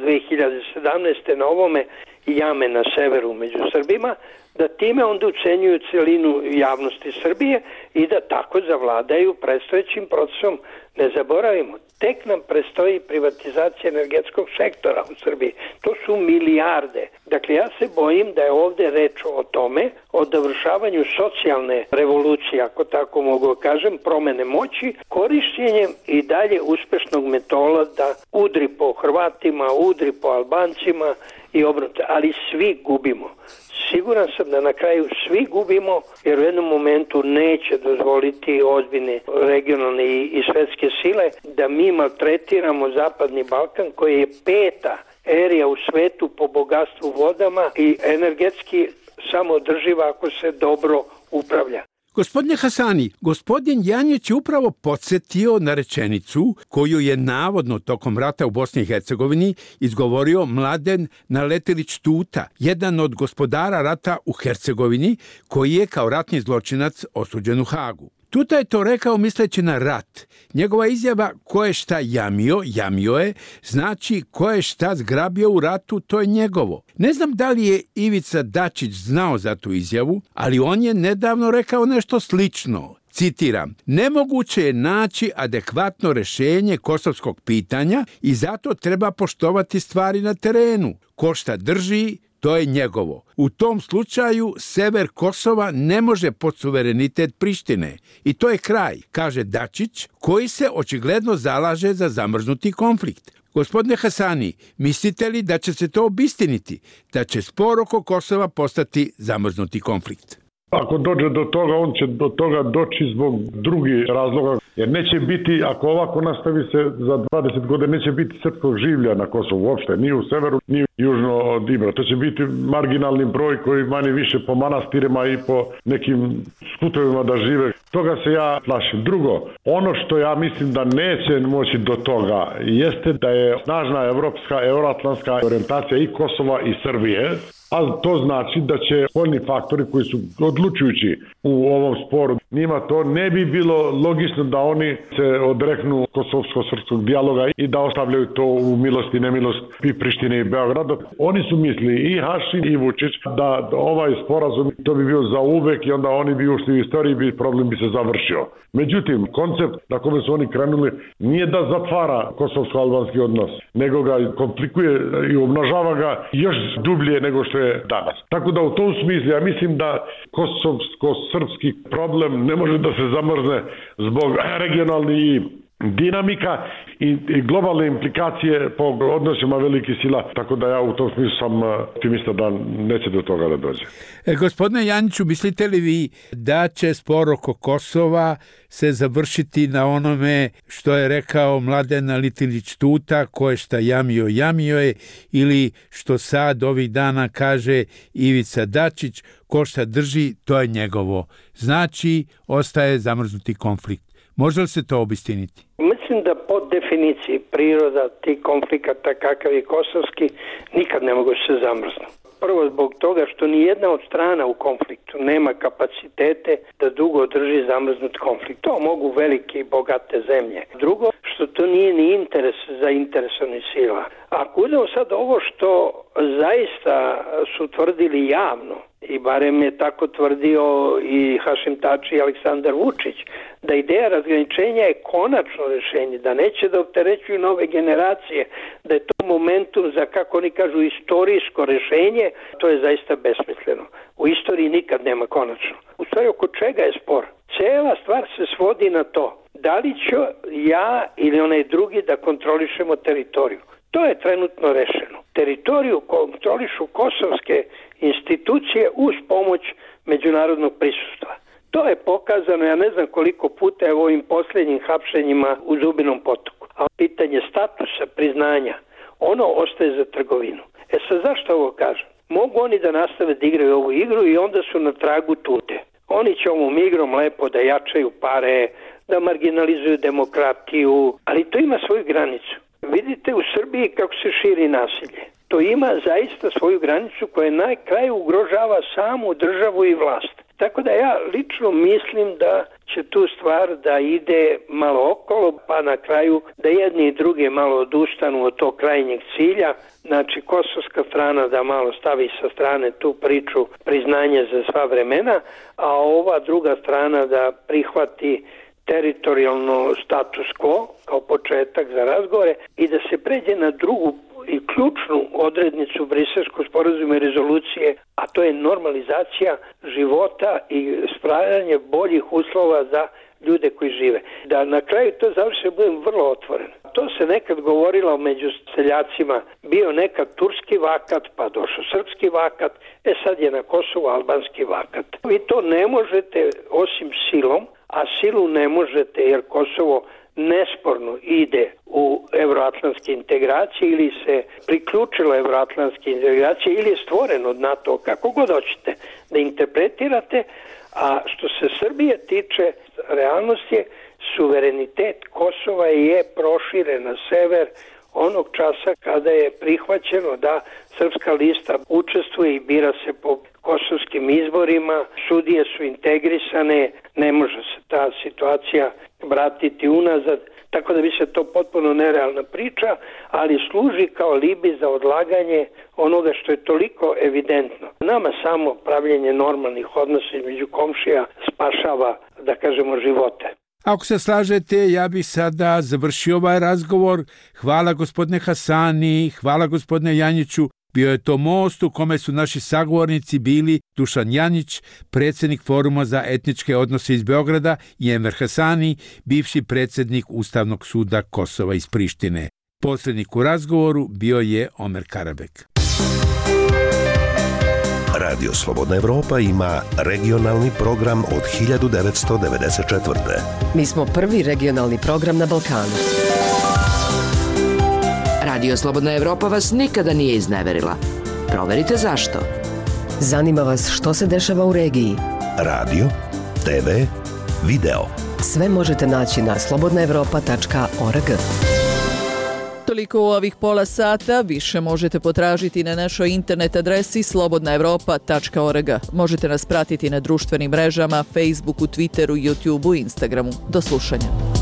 S19: 2017. na ovome jame na severu među Srbima, da time onda ucenjuju celinu javnosti Srbije i da tako zavladaju predstojećim procesom. Ne zaboravimo, tek nam predstoji privatizacija energetskog sektora u Srbiji. To su milijarde. Dakle, ja se bojim da je ovdje reč o tome, o dovršavanju socijalne revolucije, ako tako mogu kažem, promene moći, korišćenjem i dalje uspešnog metoda da udri po Hrvatima, udri po Albancima i obrnuto, ali svi gubimo. Siguran sam da na kraju svi gubimo, jer u jednom momentu neće dozvoliti ozbiljne regionalne i svetske sile da mi maltretiramo Zapadni Balkan koji je 5. erija u svetu po bogatstvu vodama i energetski samoodrživa ako se dobro upravlja.
S5: Gospodine Hasani, gospodin Janjić je upravo podsjetio na rečenicu koju je navodno tokom rata u Bosni i Hercegovini izgovorio Mladen Naletelić Tuta, jedan od gospodara rata u Hercegovini koji je kao ratni zločinac osuđen u Hagu. Tuta je to rekao misleći na rat. Njegova izjava ko je šta jamio, jamio je, znači ko je šta zgrabio u ratu, to je njegovo. Ne znam da li je Ivica Dačić znao za tu izjavu, ali on je nedavno rekao nešto slično. Citiram, nemoguće je naći adekvatno rješenje kosovskog pitanja i zato treba poštovati stvari na terenu. Ko šta drži, to je njegovo. U tom slučaju sever Kosova ne može pod suverenitet Prištine. I to je kraj, kaže Dačić, koji se očigledno zalaže za zamrznuti konflikt. Gospodine Hasani, mislite li da će se to obistiniti, da će spor oko Kosova postati zamrznuti konflikt?
S6: Ako dođe do toga, on će do toga doći zbog drugih razloga. Jer neće biti, ako ovako nastavi se za 20 godina, neće biti srpskog življa na Kosovu uopšte, ni u severu, ni južno od Ibra. To će biti marginalni broj koji manje više po manastirima i po nekim skutovima da žive. Toga se ja plašim. Drugo, ono što ja mislim da neće moći do toga jeste da je snažna evropska, euroatlantska orijentacija i Kosova i Srbije, a to znači da će spoljni faktori koji su odlučujući u ovom sporu, njima to ne bi bilo logično da oni se odreknu kosovsko-srpskog dijaloga i da ostavljaju to u milost i nemilost i Prištine i Beograda. Oni su mislili, i Hašin i Vučić, da ovaj sporazum to bi bio za uvek i onda oni bi ušli u istoriju i problem bi se završio. Međutim, koncept na kome su oni krenuli nije da zatvara kosovsko-albanski odnos, nego ga komplikuje i umnožava ga još dublje nego što je danas. Tako da u tom smislu ja mislim da kosovsko-srpski problem ne može da se zamrzne zbog regionalnih dinamika i globalne implikacije po odnosima velikih sila, tako da ja u tom smislu sam optimista da neće do toga da dođe.
S5: Gospodine Janjiću, mislite li vi da će spor oko Kosova se završiti na onome što je rekao Mladen Litilić Tuta, ko je šta jamio je, ili što sad ovih dana kaže Ivica Dačić, ko šta drži, to je njegovo. Znači, ostaje zamrznuti konflikt. Može li se to obistiniti?
S19: Mislim da po definiciji priroda tih konflikata kakav je kosovski nikad ne mogu se zamrznu. Prvo zbog toga što ni jedna od strana u konfliktu nema kapacitete da dugo drži zamrznut konflikt. To mogu velike i bogate zemlje. Drugo, što to nije ni interes zainteresovanih sila. Ako uzmemo sad ovo što zaista su tvrdili javno, i barem je tako tvrdio i Hašim Tači i Aleksandar Vučić, da ideja razgraničenja je konačno rješenje, da neće da opterećuju nove generacije, da je to momentum za, kako oni kažu, istorijsko rješenje, to je zaista besmisleno. U istoriji nikad nema konačno. U stvari, oko čega je spor? Cijela stvar se svodi na to, da li ću ja ili onaj drugi da kontrolišemo teritoriju. To je trenutno rešeno. Teritoriju kontrolišu kosovske institucije uz pomoć međunarodnog prisustva. To je pokazano, ja ne znam koliko puta je u ovim posljednjim hapšenjima u Zubinom potoku. A pitanje statusa, priznanja, ono ostaje za trgovinu. Sad zašto ovo kažem? Mogu oni da nastave da igraju ovu igru i onda su na tragu Tute. Oni će ovom igrom lepo da jačaju pare, da marginalizuju demokratiju, ali to ima svoju granicu. Vidite u Srbiji kako se širi nasilje. To ima zaista svoju granicu koja na kraju ugrožava samu državu i vlast. Tako da ja lično mislim da će tu stvar da ide malo okolo, pa na kraju da jedni i drugi malo odustanu od tog krajnjeg cilja. Znači, kosovska strana da malo stavi sa strane tu priču priznanje za sva vremena, a ova druga strana da prihvati teritorijalno status quo kao početak za razgovore i da se pređe na drugu i ključnu odrednicu Briselskog sporazuma i rezolucije, a to je normalizacija života i stvaranje boljih uslova za ljude koji žive. Da na kraju to završi, budem vrlo otvoren. To se nekad govorilo među seljacima, bio nekad turski vakat, pa došao srpski vakat, sad je na Kosovu albanski vakat. Vi to ne možete osim silom, a silu ne možete jer Kosovo nesporno ide u evroatlantske integracije ili se priključilo evroatlantske integracije ili je stvoren od NATO, kako god hoćete da interpretirate, a što se Srbije tiče, realnost je suverenitet Kosova je proširen na sever onog časa kada je prihvaćeno da Srpska lista učestvuje i bira se po kosovskim izborima, sudije su integrisane, ne može se ta situacija vratiti unazad, tako da bi se to potpuno nerealna priča, ali služi kao alibi za odlaganje onoga što je toliko evidentno. Nama samo pravljenje normalnih odnosa između komšija spašava, da kažemo, živote.
S5: Ako se slažete, ja bih sada završio ovaj razgovor. Hvala gospodine Hasani, hvala gospodine Janjiću. Bio je to most u kome su naši sagovornici bili Dušan Janjić, predsjednik Foruma za etničke odnose iz Beograda, i Enver Hasani, bivši predsjednik Ustavnog suda Kosova iz Prištine. Posrednik u razgovoru bio je Omer Karabek.
S12: Radio Slobodna Evropa ima regionalni program od 1994.
S4: Mi smo prvi regionalni program na Balkanu.
S3: Radio Slobodna Evropa vas nikada nije izneverila. Proverite zašto.
S4: Zanima vas što se dešava u regiji.
S12: Radio, TV, video.
S4: Sve možete naći na slobodnaevropa.org.
S2: Toliko u ovih pola sata, više možete potražiti na našoj internet adresi slobodnaevropa.org. Možete nas pratiti na društvenim mrežama, Facebooku, Twitteru, YouTubeu i Instagramu. Do slušanja.